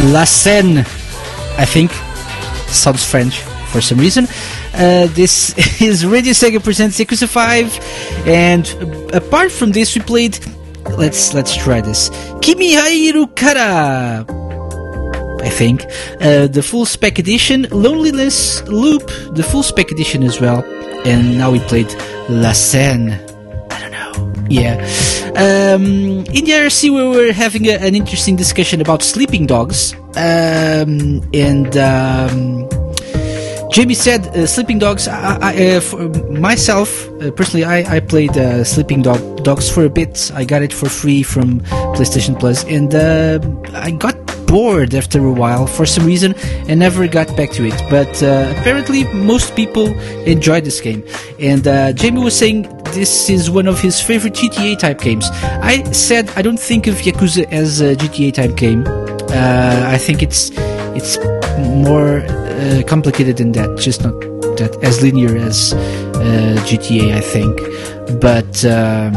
La Seine, I think. Sounds French for some reason. Uh, this is Radio Sega presents Yakuza five, and apart from this, we played. Let's let's try this. Kimi Hairu Kara, I think. Uh, the full spec edition, Loneliness Loop, the full spec edition as well, and now we played La Seine. I don't know. Yeah. Um, in the I R C, we were having a, an interesting discussion about sleeping dogs, um, and. Um, Jamie said, uh, "Sleeping Dogs." I, I, uh, for myself, uh, personally, I, I played uh, Sleeping Dog, Dogs for a bit. I got it for free from PlayStation Plus, and uh, I got bored after a while for some reason, and never got back to it. But uh, apparently, most people enjoyed this game. And uh, Jamie was saying this is one of his favorite G T A type games. I said I don't think of Yakuza as a G T A type game. Uh, I think it's it's more. Uh, complicated than that, just not that as linear as uh, G T A, I think. But um,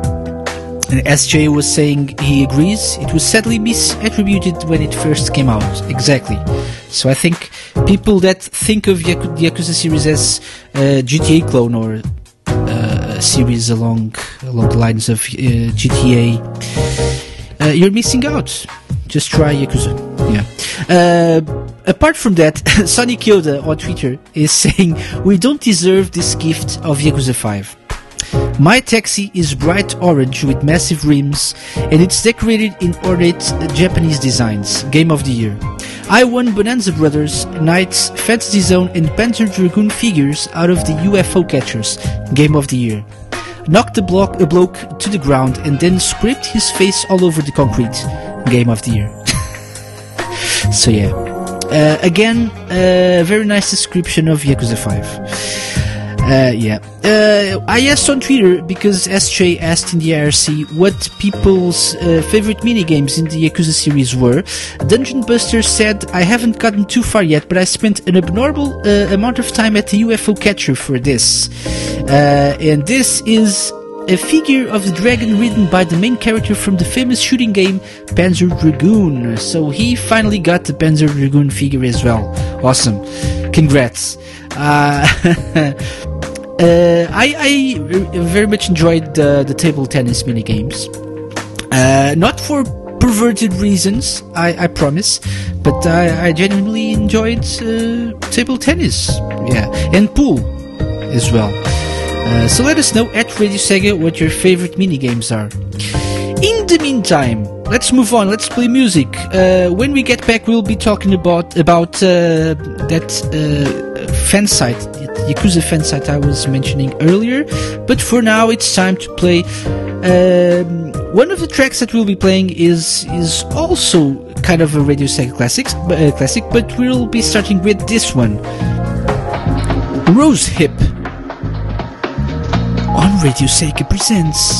S J was saying he agrees. It was sadly misattributed when it first came out. Exactly. So I think people that think of Yaku- the Yakuza series as a G T A clone or uh, a series along along the lines of uh, G T A, uh, you're missing out. Just try Yakuza. Yeah. Uh, Apart from that, Sonic Yoda on Twitter is saying, "We don't deserve this gift of Yakuza five. My taxi is bright orange with massive rims, and it's decorated in ornate Japanese designs. Game of the year. I won Bonanza Brothers, Knights, Fantasy Zone, and Panzer Dragoon figures out of the U F O catchers. Game of the year. Knocked a, block, a bloke to the ground and then scraped his face all over the concrete. Game of the year." So yeah. Uh, again, a uh, very nice description of Yakuza five. Uh, yeah. Uh, I asked on Twitter, because S J asked in the I R C what people's uh, favorite minigames in the Yakuza series were. Dungeon Buster said, "I haven't gotten too far yet, but I spent an abnormal uh, amount of time at the U F O catcher for this." Uh, and this is a figure of the dragon ridden by the main character from the famous shooting game Panzer Dragoon. So he finally got the Panzer Dragoon figure as well. Awesome. Congrats. Uh, uh, I, I very much enjoyed the, the table tennis minigames. Uh, not for perverted reasons, I, I promise, but I, I genuinely enjoyed uh, table tennis. Yeah. And pool as well. Uh, so let us know at Radio Sega what your favorite minigames are. In the meantime, let's move on. Let's play music. Uh, when we get back, we'll be talking about about uh, that uh, fan site, Yakuza fan site I was mentioning earlier. But for now, it's time to play. Um, one of the tracks that we'll be playing is is also kind of a Radio Sega classics, uh, classic, but we'll be starting with this one, Rose Hip. On Radio Sega presents.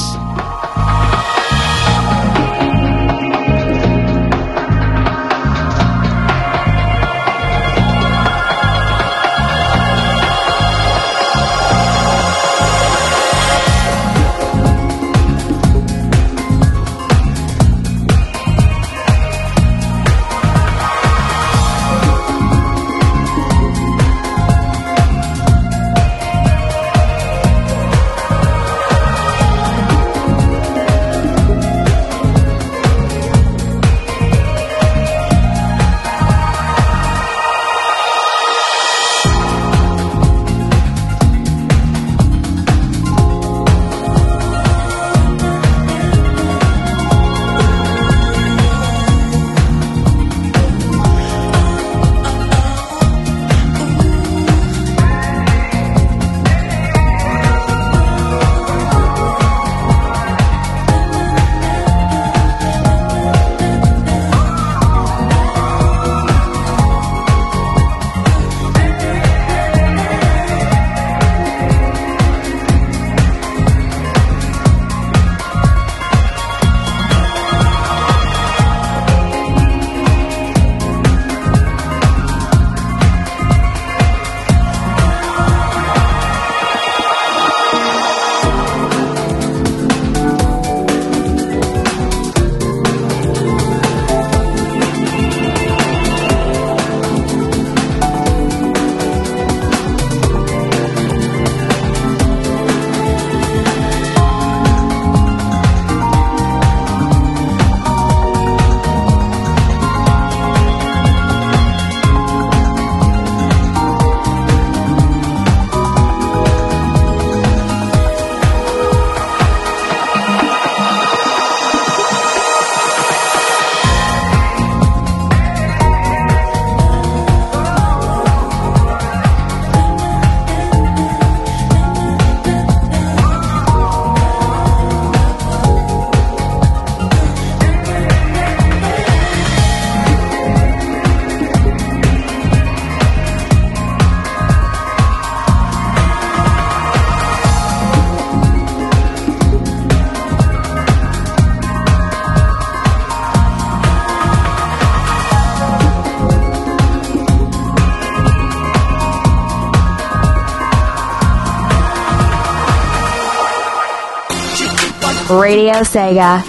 Radio Sega.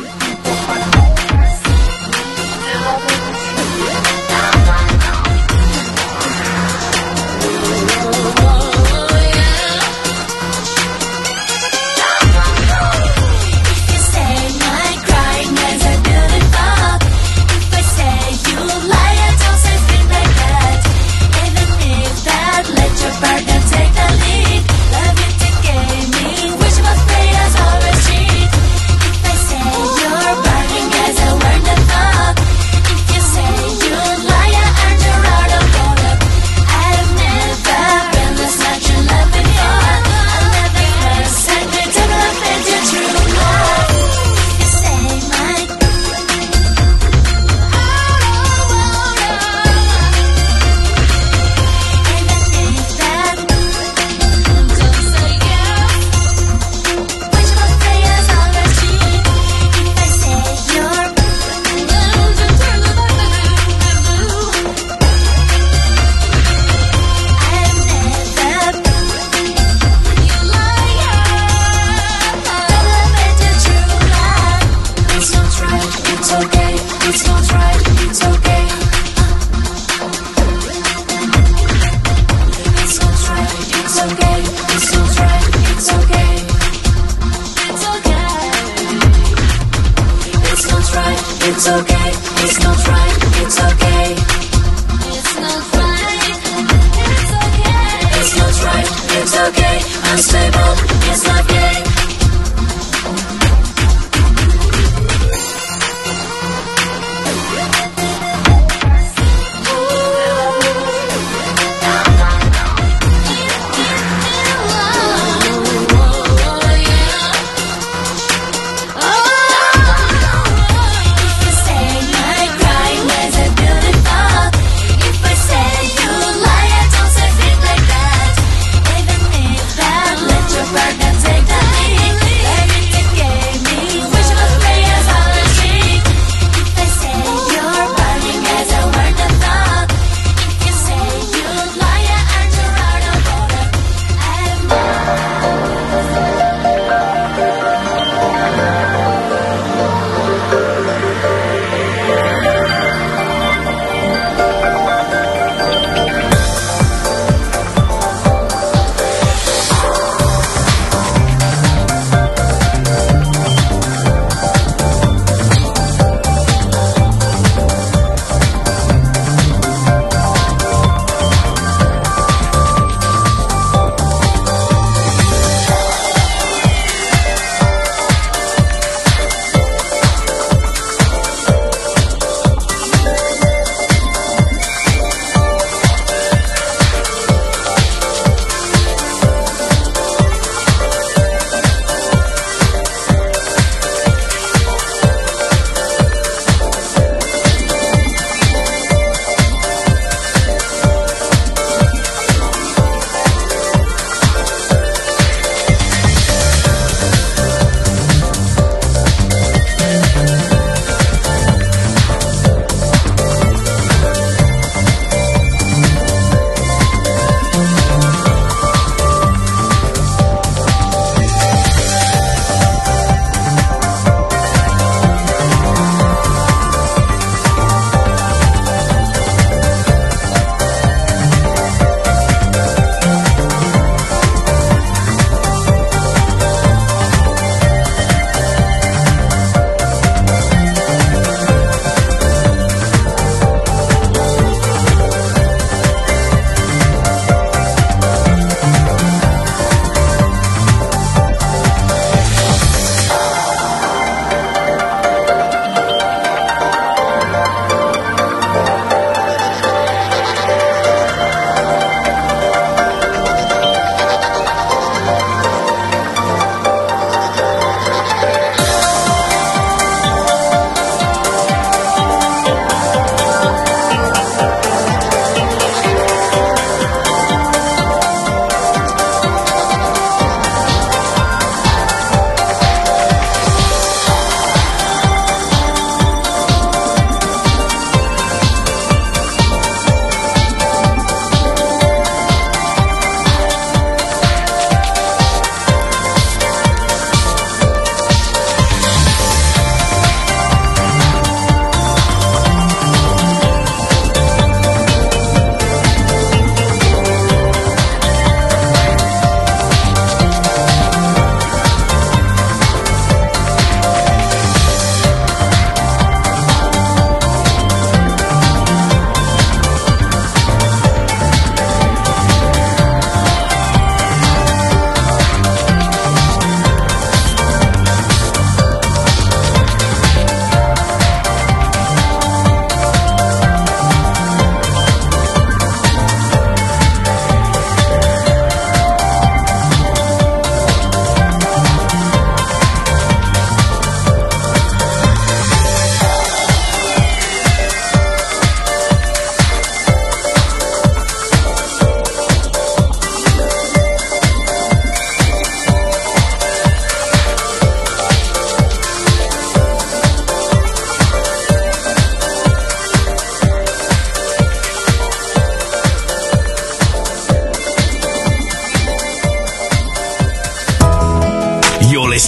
Take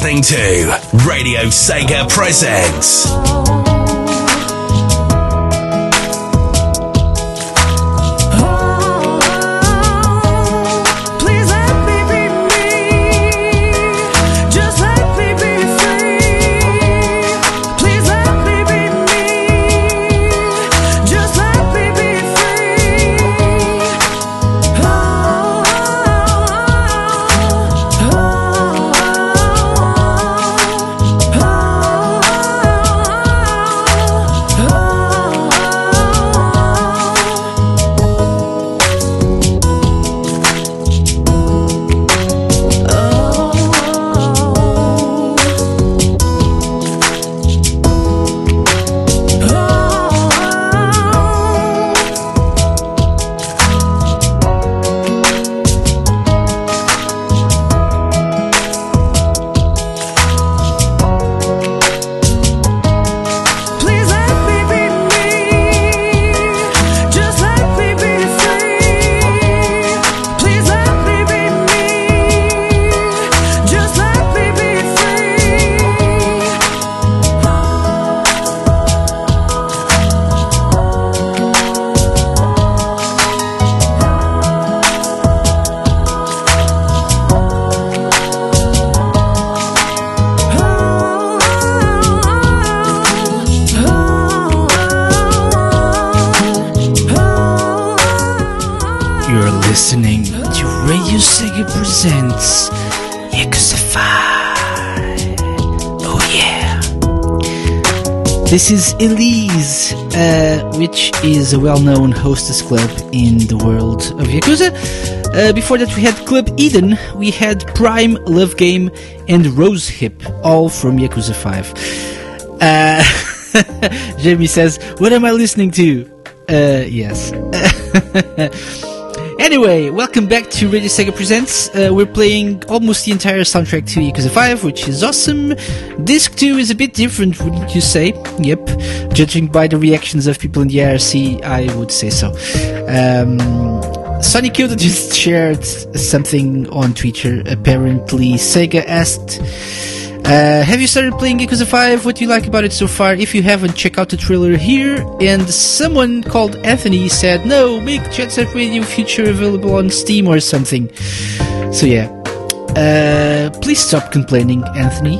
listening to Radio Sega Presents. Listening to Radio Sega Presents Yakuza five. Oh yeah. This is Elise, uh, which is a well-known hostess club in the world of Yakuza. Uh, before that we had Club Eden, we had Prime, Love Game, and Rose Hip, all from Yakuza five. Uh, Jamie says, what am I listening to? Uh, yes. Anyway, welcome back to Radio Sega Presents. Uh, we're playing almost the entire soundtrack to Yakuza five, which is awesome. Disc two is a bit different, wouldn't you say? Yep. Judging by the reactions of people in the I R C, I would say so. Um, Sonny Kyoto just shared something on Twitter. Apparently, Sega asked, Uh, have you started playing Yakuza five? What do you like about it so far? If you haven't, check out the trailer here. And someone called Anthony said, no, make Jet Set Radio Future available on Steam or something. So yeah, uh, please stop complaining, Anthony.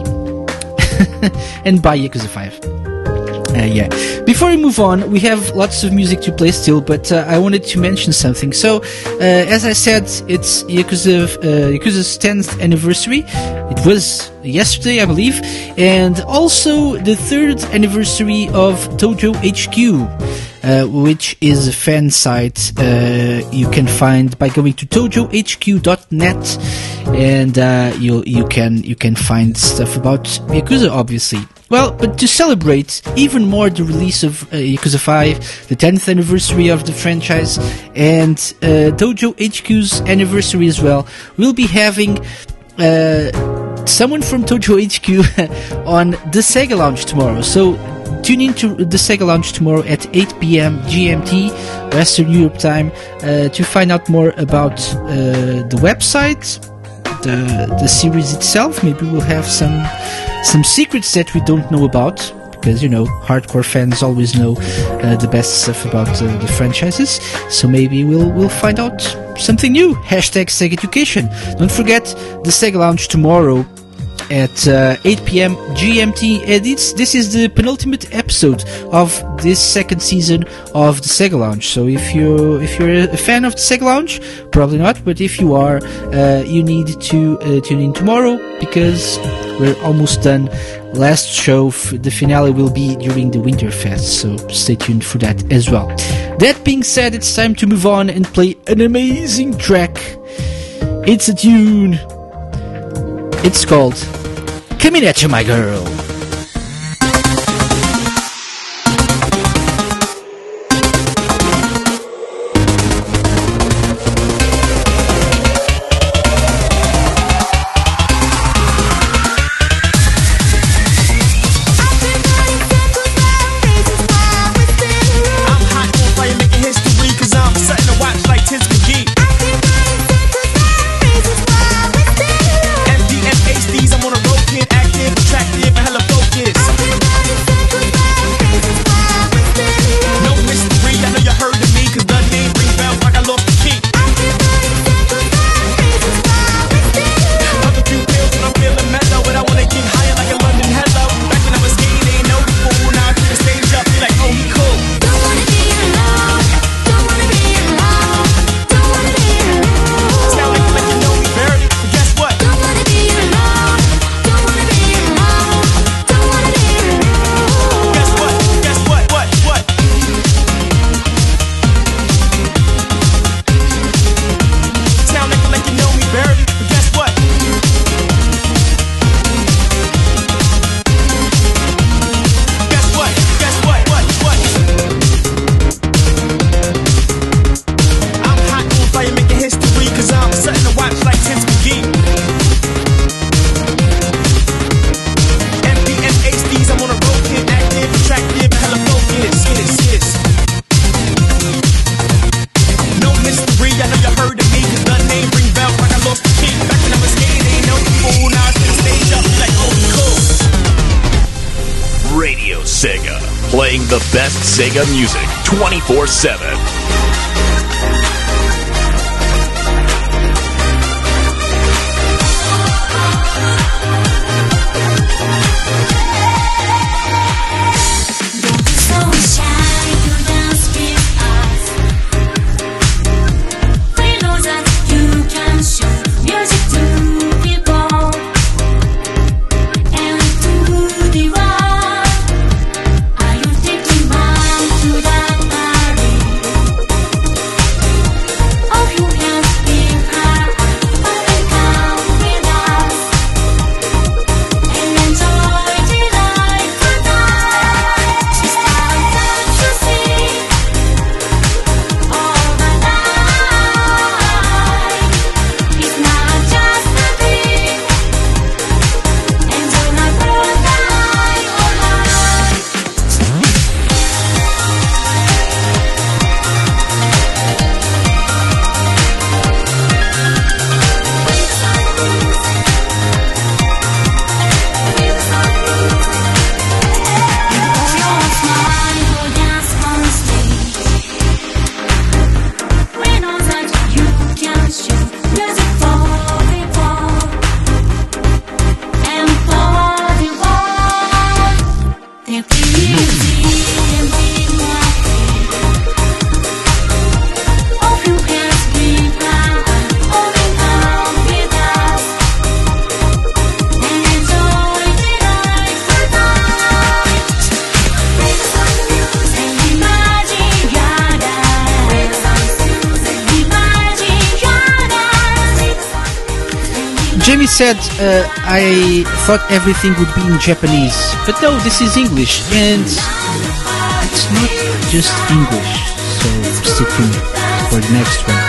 And buy Yakuza five. Uh, yeah. Before we move on, we have lots of music to play still, but uh, I wanted to mention something. So, uh, as I said, it's Yakuza, uh, Yakuza's tenth anniversary. It was yesterday, I believe, and also the third anniversary of Tojo H Q, uh, which is a fan site uh, you can find by going to tojo h q dot net, and uh, you you can you can find stuff about Yakuza, obviously. Well, but to celebrate even more the release of uh, Yakuza five, the tenth anniversary of the franchise, and uh, Tojo H Q's anniversary as well, we'll be having uh, someone from Tojo H Q on the Sega Lounge tomorrow. So tune in to the Sega Lounge tomorrow at eight p.m. G M T, Western Europe time, uh, to find out more about uh, the website, the the series itself. Maybe we'll have some some secrets that we don't know about, because, you know, hardcore fans always know uh, the best stuff about uh, the franchises. So maybe we'll we'll find out something new. Hashtag Sega Education. Don't forget the Sega Lounge tomorrow at uh, eight p.m. G M T, and it's, this is the penultimate episode of this second season of the Sega Lounge. So if you if you're a fan of the Sega Lounge, probably not, but if you are, uh, you need to uh, tune in tomorrow, because we're almost done. Last show, f- the finale will be during the Winterfest, so stay tuned for that as well. That being said, it's time to move on and play an amazing track. It's a tune. It's called Coming At You, My Girl. I'm on a road, can't act the best Sega music twenty-four seven. Jamie said, uh, I thought everything would be in Japanese, but no, this is English, and it's not just English, so stick with me for the next one.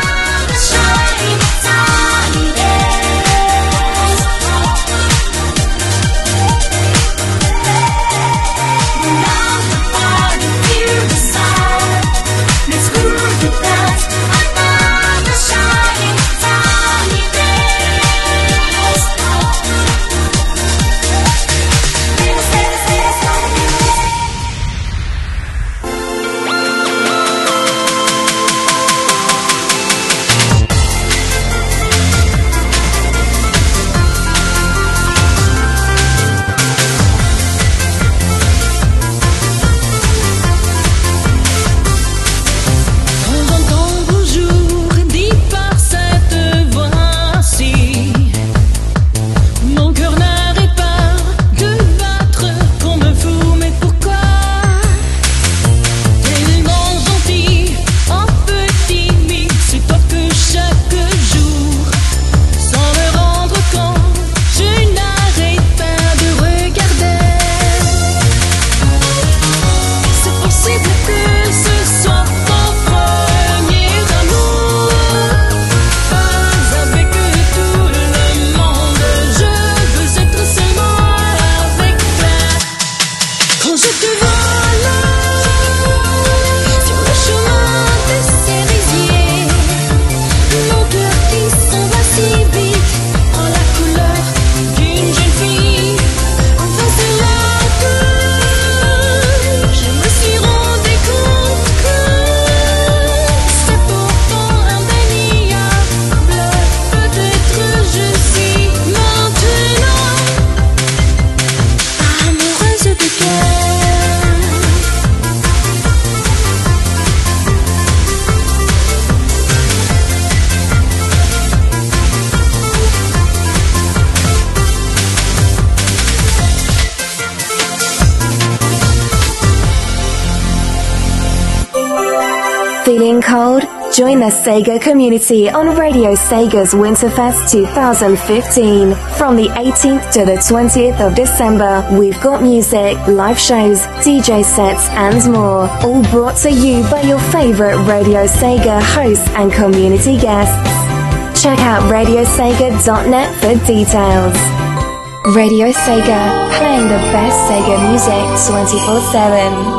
Feeling cold? Join the Sega community on Radio Sega's Winterfest twenty fifteen. From the eighteenth to the twentieth of December, we've got music, live shows, D J sets and more, all brought to you by your favorite Radio Sega hosts and community guests. Check out radio sega dot net for details. Radio Sega, playing the best Sega music twenty-four seven.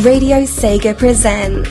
Radio Sega presents.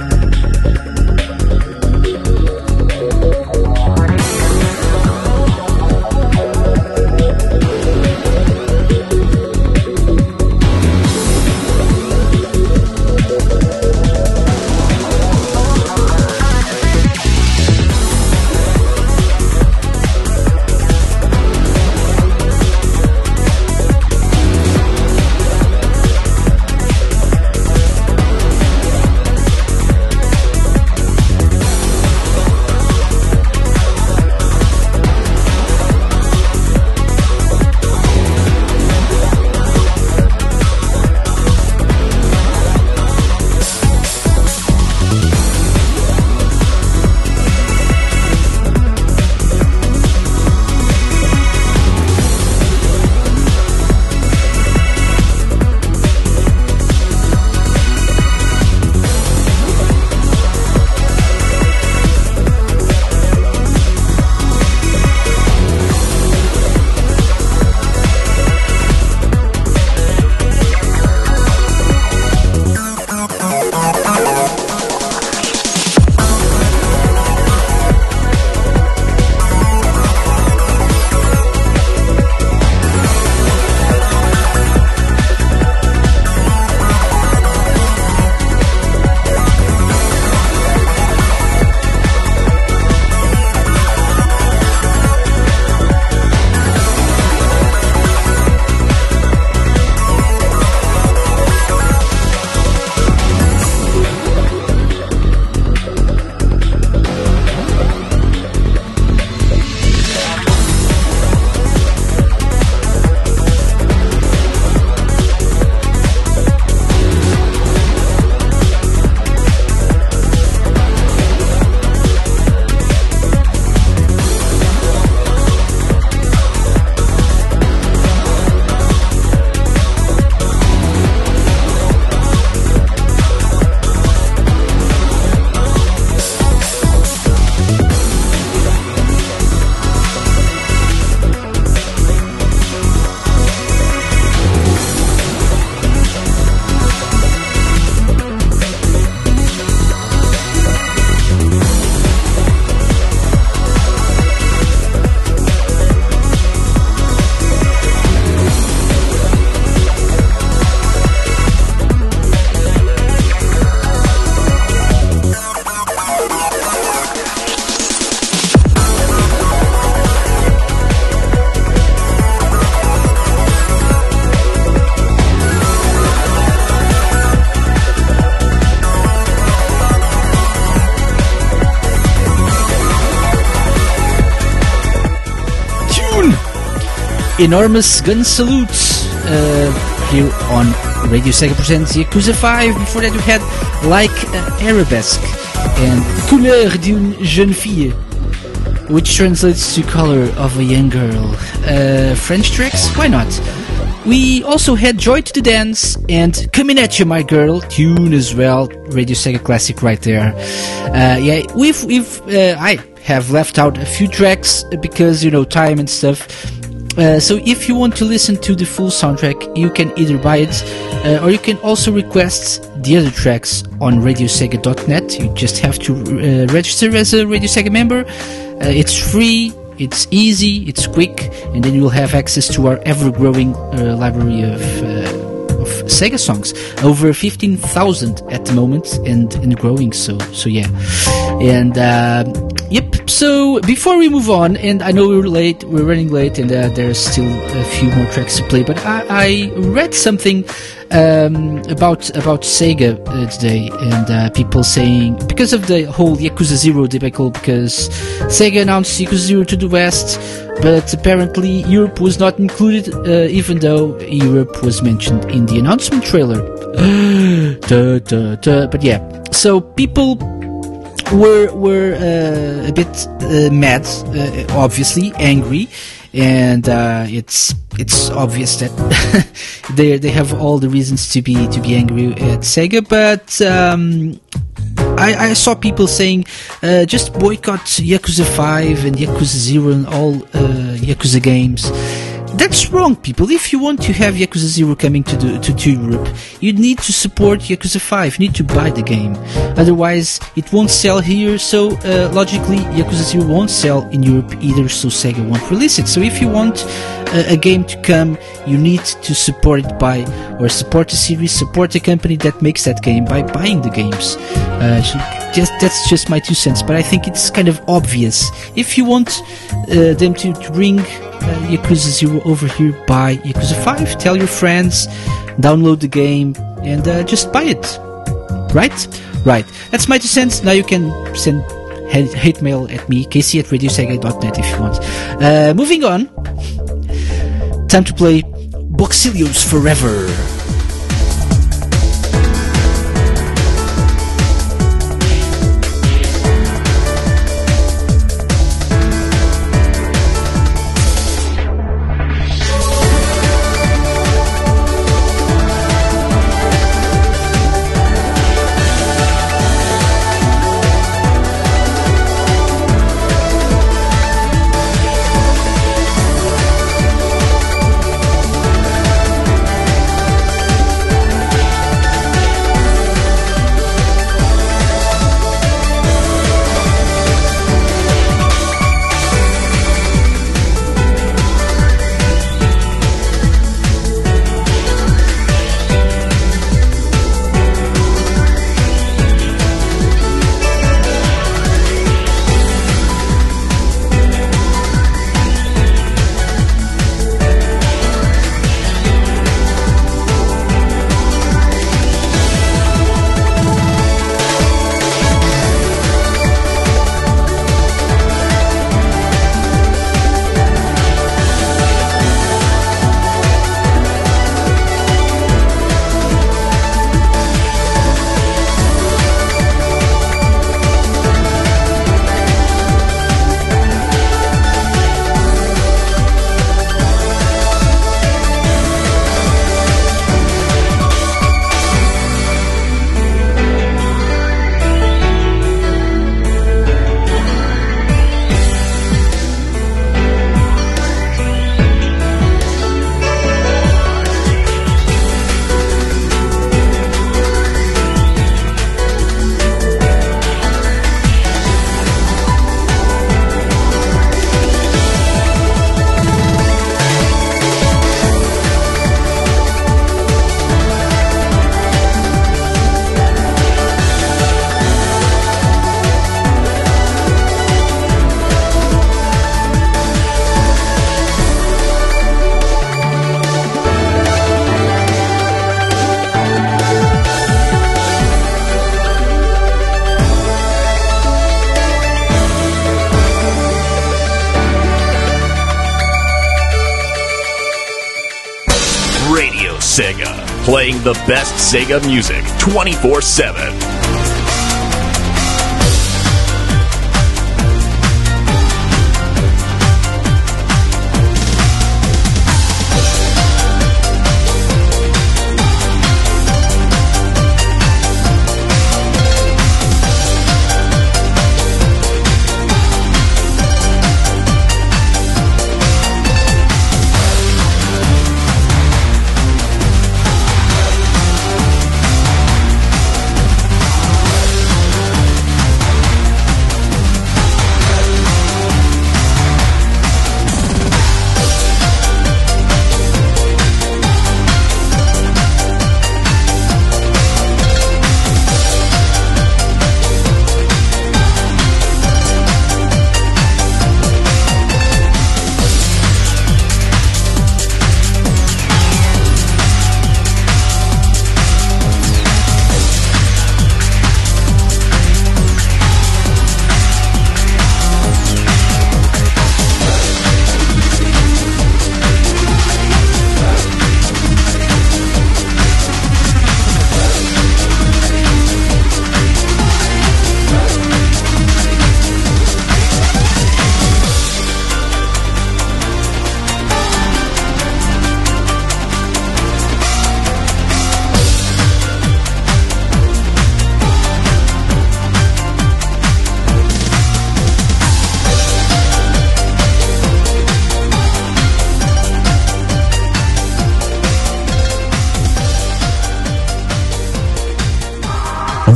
Enormous gun salutes uh, here on Radio Sega presents Yakuza five. Before that we had Like uh, Arabesque and Couleur d'une jeune fille, which translates to Color of a Young Girl. Uh, French tracks? Why not? We also had Joy to the Dance and Coming At You My Girl tune as well. Radio Sega classic right there. Uh, yeah, we've we've uh, I have left out a few tracks because, you know, time and stuff. Uh, so if you want to listen to the full soundtrack, you can either buy it uh, or you can also request the other tracks on radio sega dot net. You just have to uh, register as a Radio Sega member. Uh, it's free, it's easy, it's quick, and then you will have access to our ever-growing uh, library of, uh, of Sega songs. Over fifteen thousand at the moment, and, and growing, so so yeah. And uh, yep, so before we move on, and I know we're late, we're running late, and uh, there's still a few more tracks to play, but I, I read something um, about about Sega uh, today, and uh, people saying, because of the whole Yakuza Zero debacle, because Sega announced Yakuza Zero to the West, but apparently Europe was not included, uh, even though Europe was mentioned in the announcement trailer. duh, duh, duh. But yeah, so people were were uh, a bit uh, mad, uh, obviously angry, and uh, it's it's obvious that they they have all the reasons to be to be angry at Sega, but um, I, I saw people saying uh, just boycott Yakuza five and Yakuza Zero and all uh, Yakuza games. that's wrong, people. If you want to have Yakuza Zero coming to the to, to Europe, you need to support Yakuza five. You need to buy the game. Otherwise, it won't sell here. So uh, logically, Yakuza Zero won't sell in Europe either. So Sega won't release it. So if you want uh, a game to come, you need to support it by or support the series, support the company that makes that game by buying the games. Uh, so just that's just my two cents. But I think it's kind of obvious. If you want uh, them to, to bring Uh, Yakuza Zero over here, buy Yakuza five, tell your friends, download the game, and uh, just buy it. Right? Right. That's my two cents. Now you can send hate, hate mail at me, casey at radio sega dot net if you want. Uh, moving on. Time to play Boxilios Forever. Sega, playing the best Sega music twenty-four seven.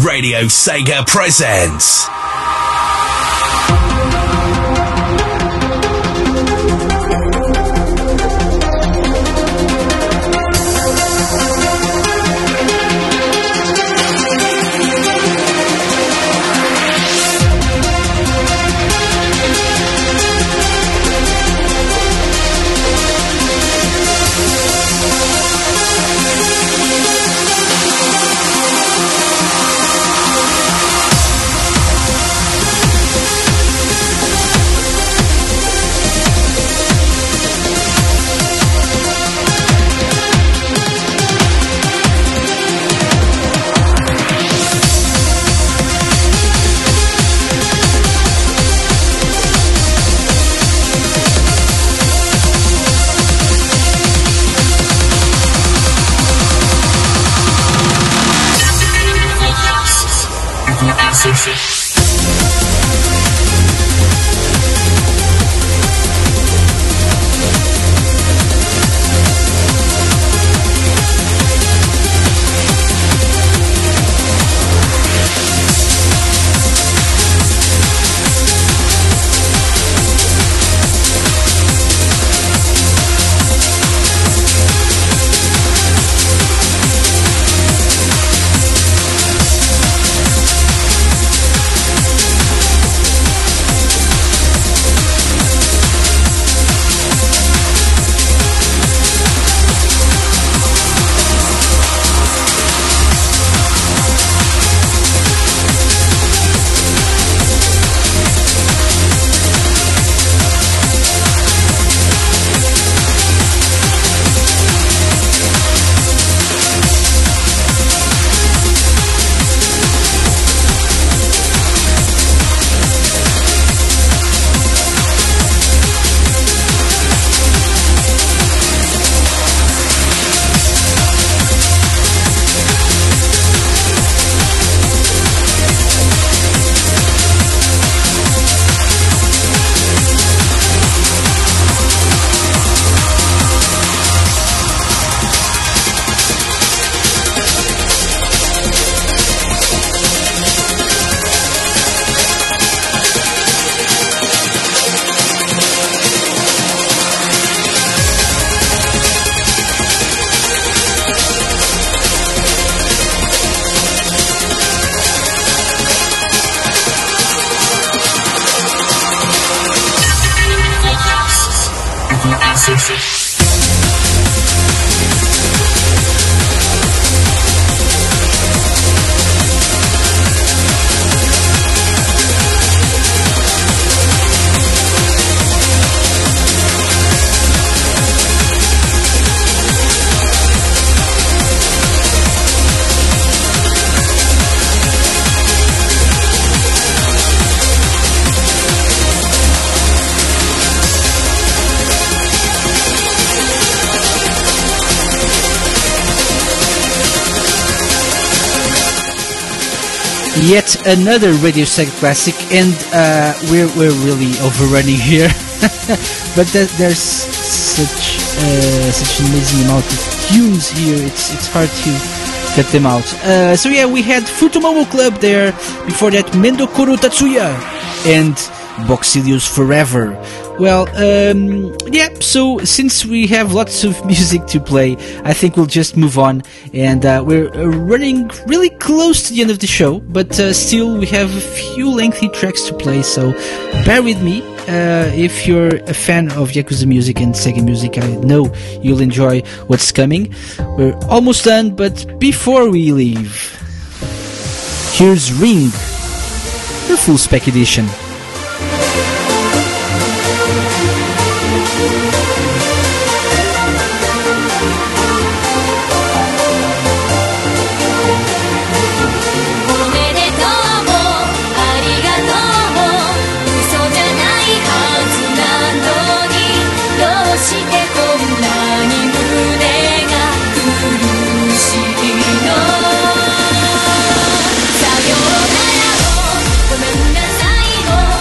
Radio Sega presents. Yet another Radio Sega classic, and uh, we're we're really overrunning here. But th- there's such uh, such an amazing amount of tunes here. It's it's hard to cut them out. Uh, so yeah, we had Futomomo Club there. Before that, Mendokoro Tatsuya and Boxilius Forever. Well, um, yeah, so since we have lots of music to play, I think we'll just move on. And uh, we're uh, running really close to the end of the show, but uh, still we have a few lengthy tracks to play, so bear with me. Uh, if you're a fan of Yakuza music and Sega music, I know you'll enjoy what's coming. We're almost done, but before we leave, here's Ring, the full spec edition. さようならをごめんなさいを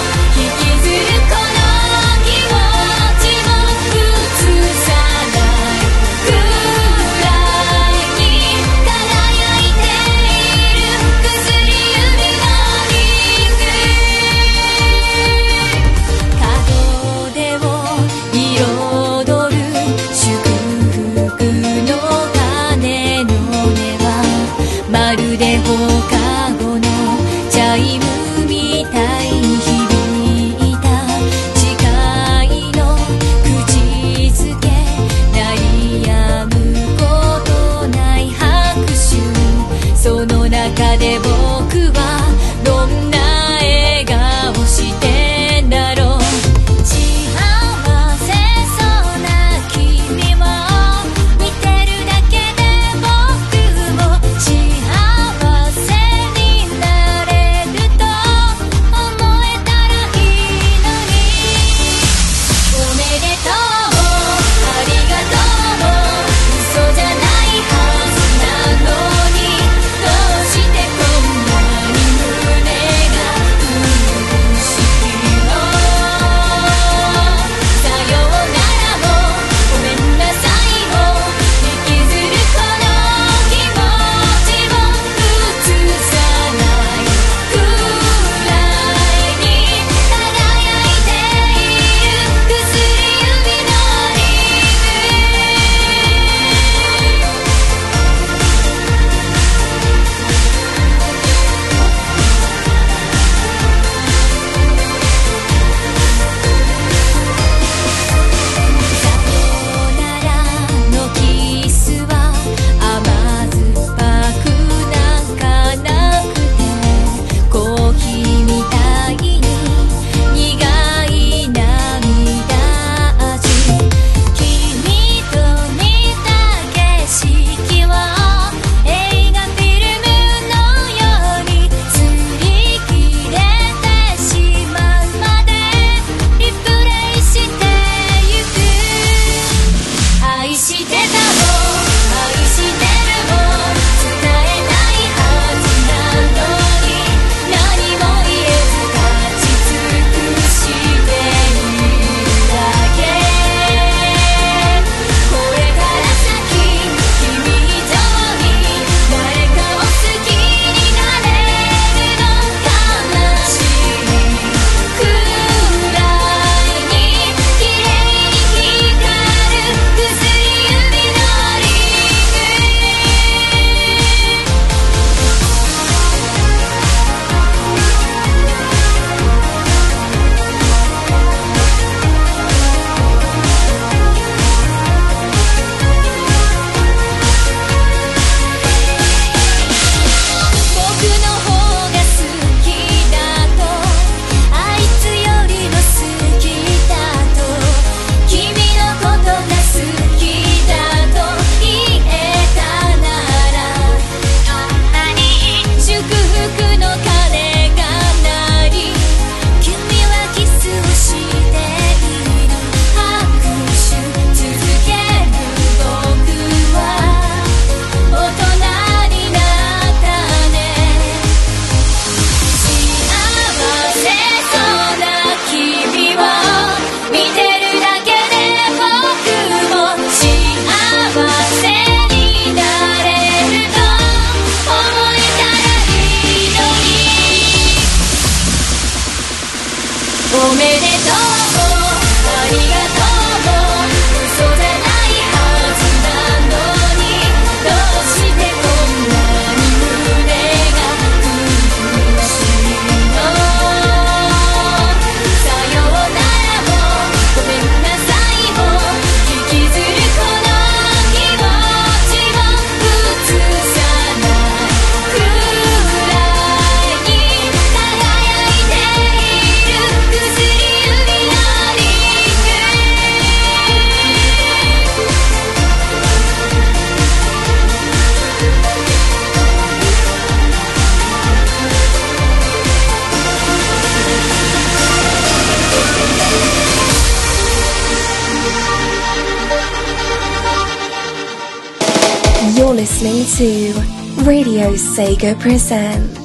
You're listening to Radio Sega Presents.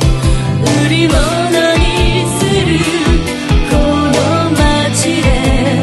売り物にするこの街で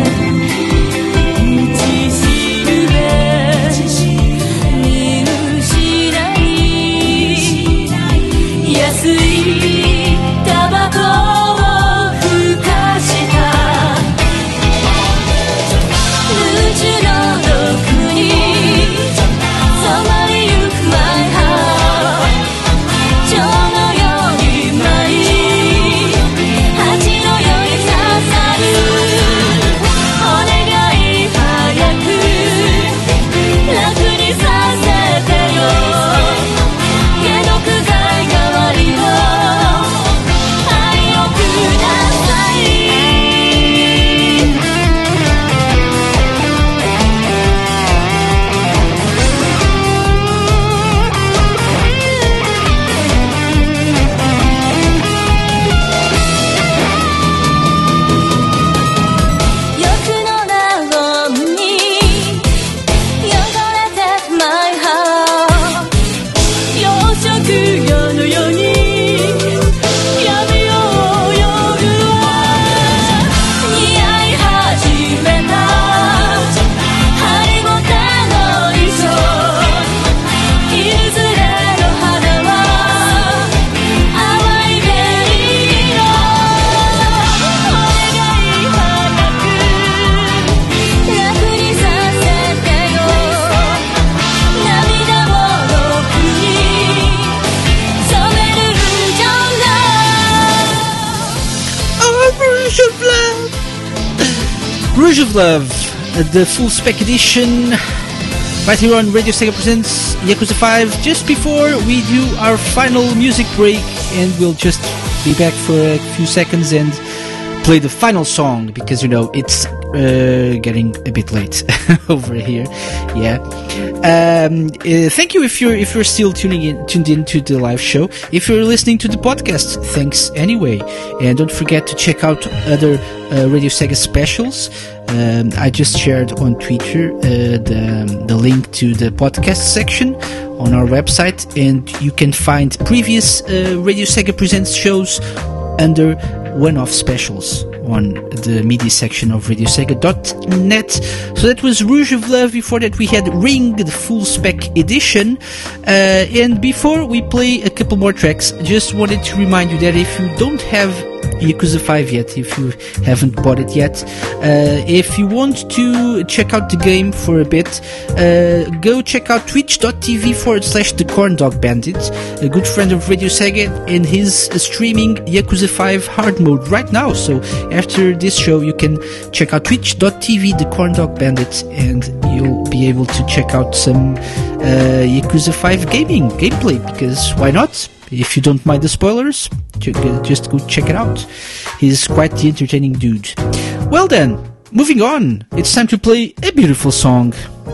Rouge of Love! Rouge of Love, the full spec edition, right here on Radio Sega Presents Yakuza five, just before we do our final music break, and we'll just be back for a few seconds and play the final song, because, you know, it's uh, getting a bit late over here. Yeah. Um, uh, thank you if you're if you're still tuning in, tuned in to the live show. If you're listening to the podcast, thanks anyway. And don't forget to check out other uh, Radio Sega specials. Um, I just shared on Twitter uh, the the link to the podcast section on our website, and you can find previous uh, Radio Sega Presents shows under one-off specials on the media section of radio sega dot net. So that was Rouge of Love. Before that we had Ring, the full spec edition. Uh, and before we play a couple more tracks, just wanted to remind you that if you don't have Yakuza five yet, if you haven't bought it yet, uh, if you want to check out the game for a bit, uh, go check out twitch.tv forward slash the Corn Dog Bandit, a good friend of Radio Sega, and he's streaming Yakuza five hard mode right now. So after this show you can check out twitch.tv the Corn Dog Bandit, and you'll be able to check out some uh, Yakuza five gaming gameplay, because why not? If you don't mind the spoilers, just go check it out. He's quite the entertaining dude. Well then, moving on, it's time to play a beautiful song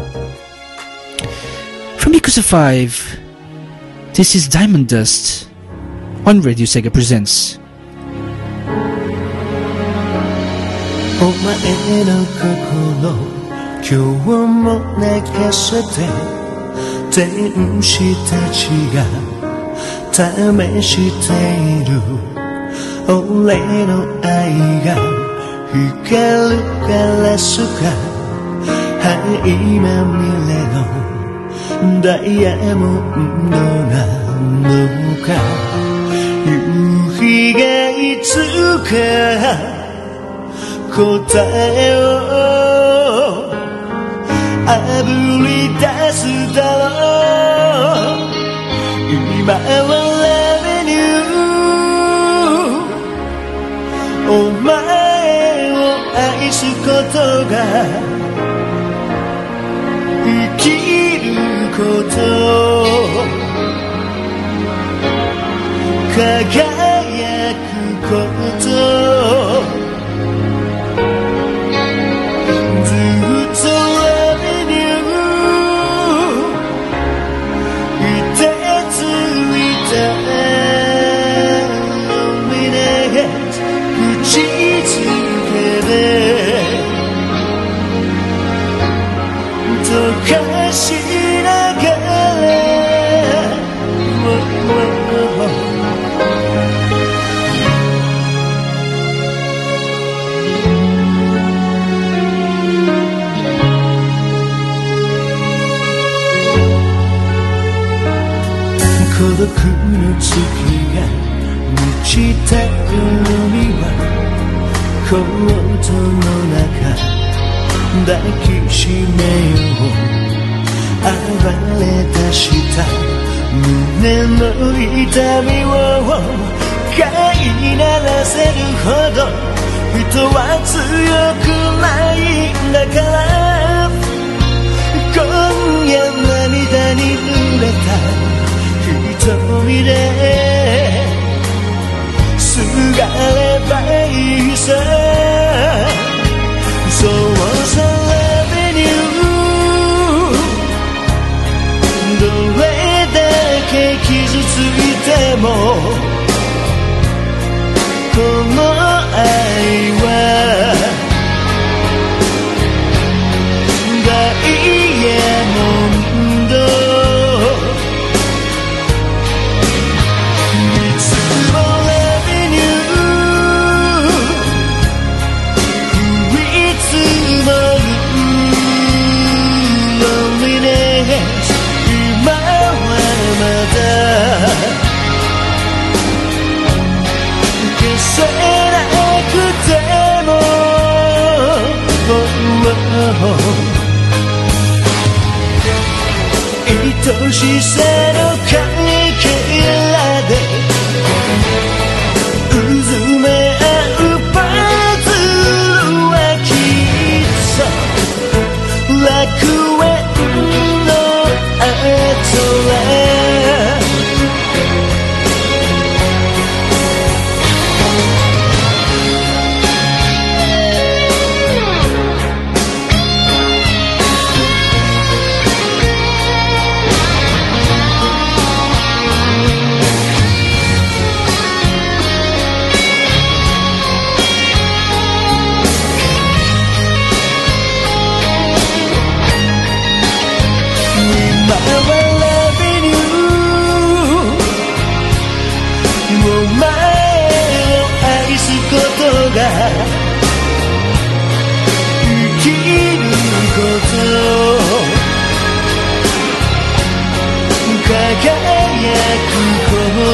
from Yakuza five. This is Diamond Dust on Radio Sega Presents. お前の心今日も泣かせて天使たちが試している俺の愛が光るガラスか灰まみれのダイヤモンドなのか夕日がいつか答えをあぶり出すだろう今はラベニューお前を愛すことが生きること輝くことずっとラベニューいてついたロミネ打ちつけて溶かしながら孤独の月が満ちた夜にはコートの中抱きしめよう暴れ出した胸の痛みを飼いならせるほど人は強くないんだから今夜涙に濡れた瞳ですがればいいさそうさラベニューどれだけ傷ついてもこの愛はダイヤモンド愛しさのかけらでうずめ合うバ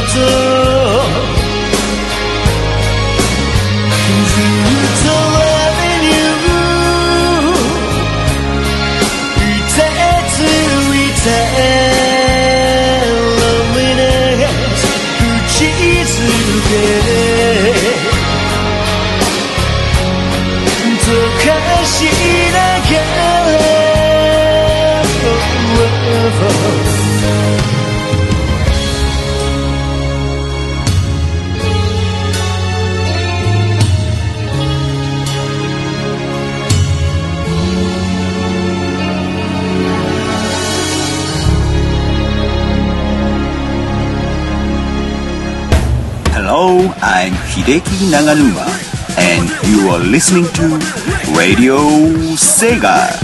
Hello, I'm Hideki Naganuma, and you are listening to Radio Sega.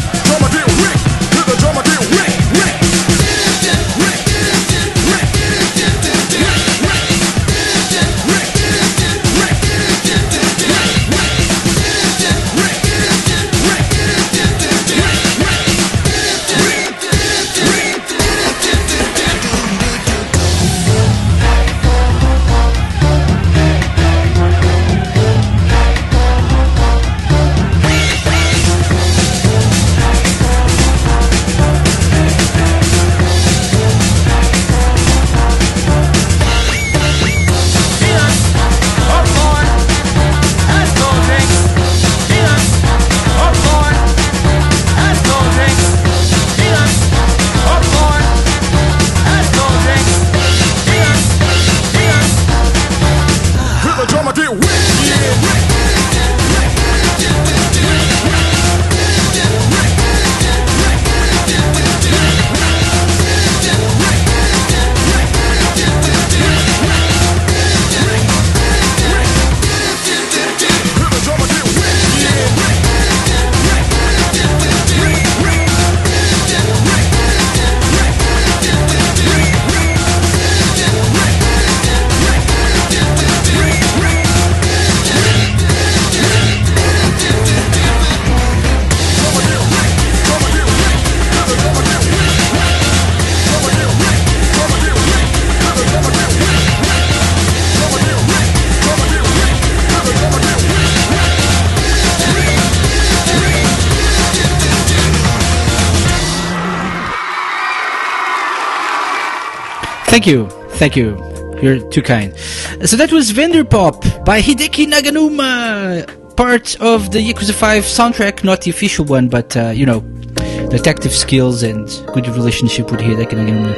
Thank you, thank you. You're too kind. So that was Vanderpop by Hideki Naganuma, part of the Yakuza five soundtrack, not the official one, but, uh, you know, detective skills and good relationship with Hideki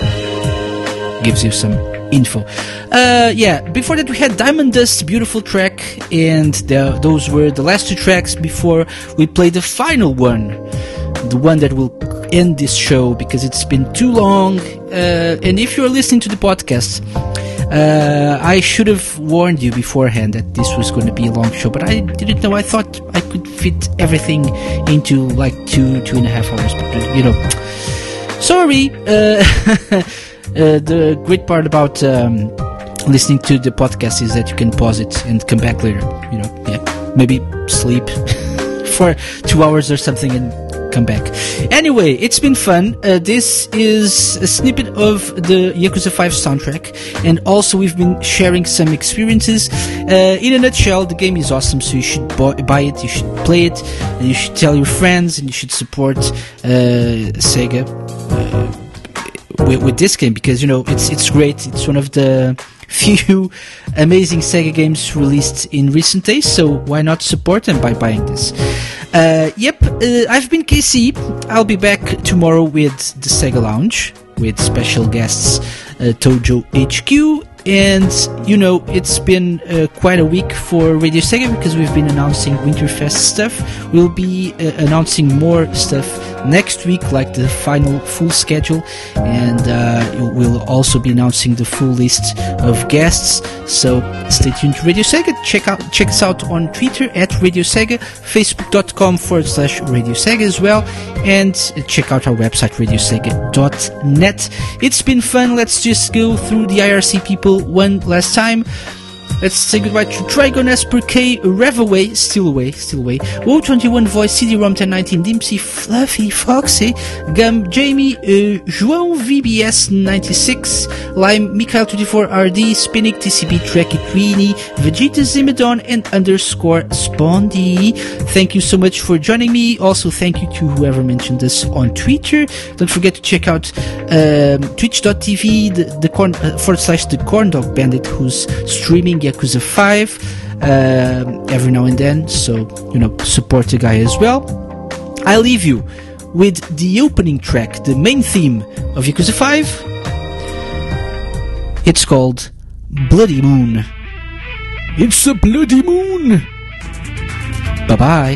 Naganuma gives you some info. Uh, yeah, before that we had Diamond Dust, beautiful track, and the, those were the last two tracks before we played the final one, the one that will end this show because it's been too long. Uh, and if you're listening to the podcast, uh, I should have warned you beforehand that this was going to be a long show, but I didn't know. I thought I could fit everything into like two, two and a half hours, but, you know, sorry. Uh, uh, the great part about um, listening to the podcast is that you can pause it and come back later, you know, yeah, maybe sleep for two hours or something and come back. Anyway, it's been fun. Uh, this is a snippet of the Yakuza five soundtrack, and also we've been sharing some experiences. Uh, in a nutshell, the game is awesome, so you should buy it, you should play it, and you should tell your friends, and you should support uh, Sega uh, with, with this game, because, you know, it's it's great. It's one of the few amazing Sega games released in recent days, so why not support them by buying this? Uh, yep, uh, I've been K C. I'll be back tomorrow with the Sega Lounge with special guests uh, Tojo H Q, and you know, it's been uh, quite a week for Radio Sega because we've been announcing Winterfest stuff. We'll be uh, announcing more stuff next week, like the final full schedule, and uh, we'll also be announcing the full list of guests, so stay tuned to Radio Sega. Check out check us out on Twitter at Radio Sega, facebook.com forward slash Radio Sega as well, and check out our website radio sega dot net. It's been fun. Let's just go through the I R C people one last time. Let's say goodbye to Trigon, Esper K, Revaway, Still Away, Still Away, WoW twenty-one Voice, C D ROM ten nineteen, Dimpsy, Fluffy, Foxy, Gum, Jamie, uh, João V B S ninety-six, Lime, Mikhail twenty-four R D, Spinnick, T C B, Trekkie Queenie, Vegeta Zimidon, and underscore Spondy. Thank you so much for joining me. Also, thank you to whoever mentioned this on Twitter. Don't forget to check out um, twitch.tv, the, the corn, uh, forward slash the Corn Dog Bandit, who's streaming Yakuza five um, every now and then. So, you know, support the guy as well. I leave you with the opening track, the main theme of Yakuza five. It's called Bloody Moon. It's a bloody moon. Bye-bye.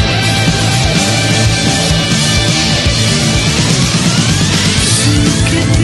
Get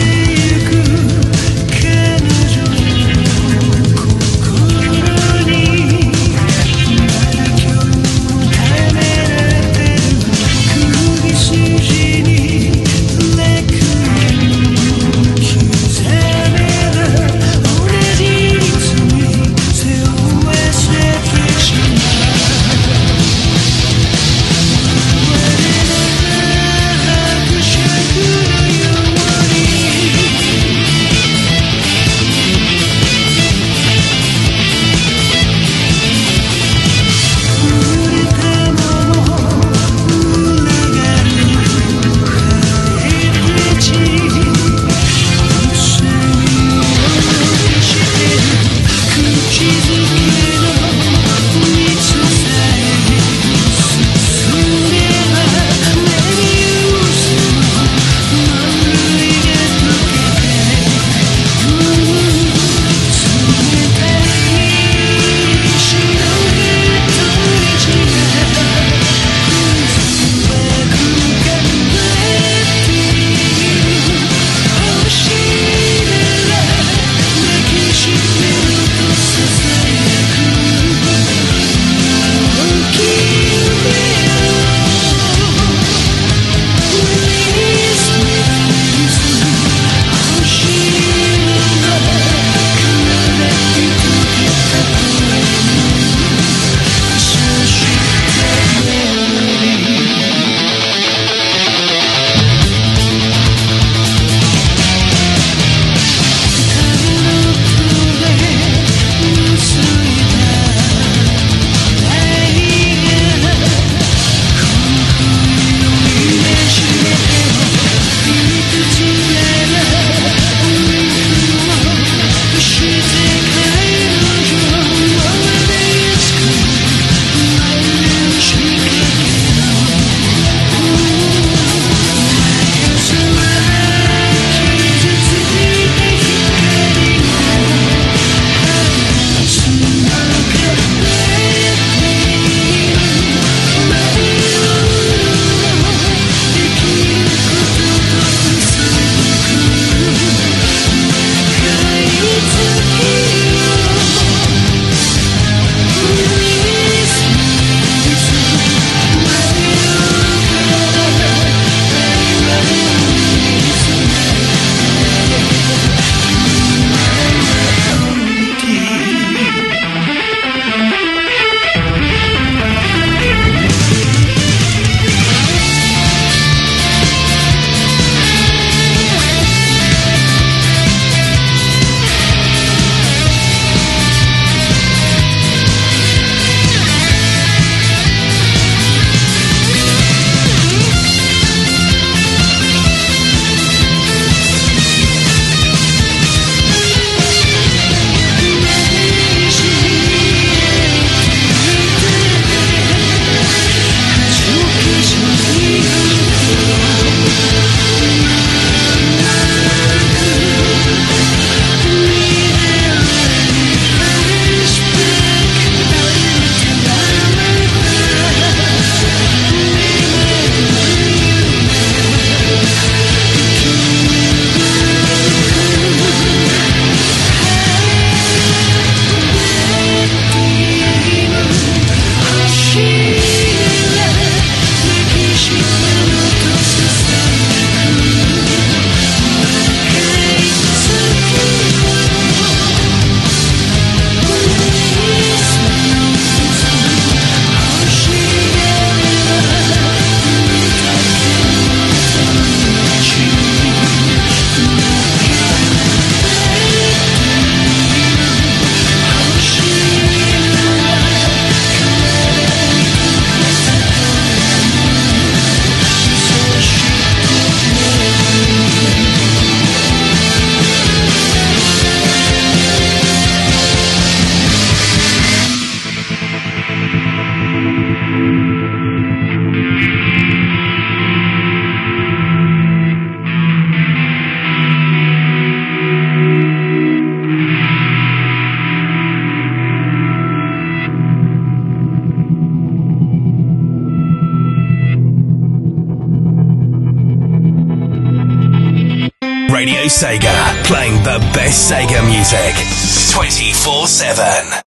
Radio Sega, playing the best Sega music twenty-four seven.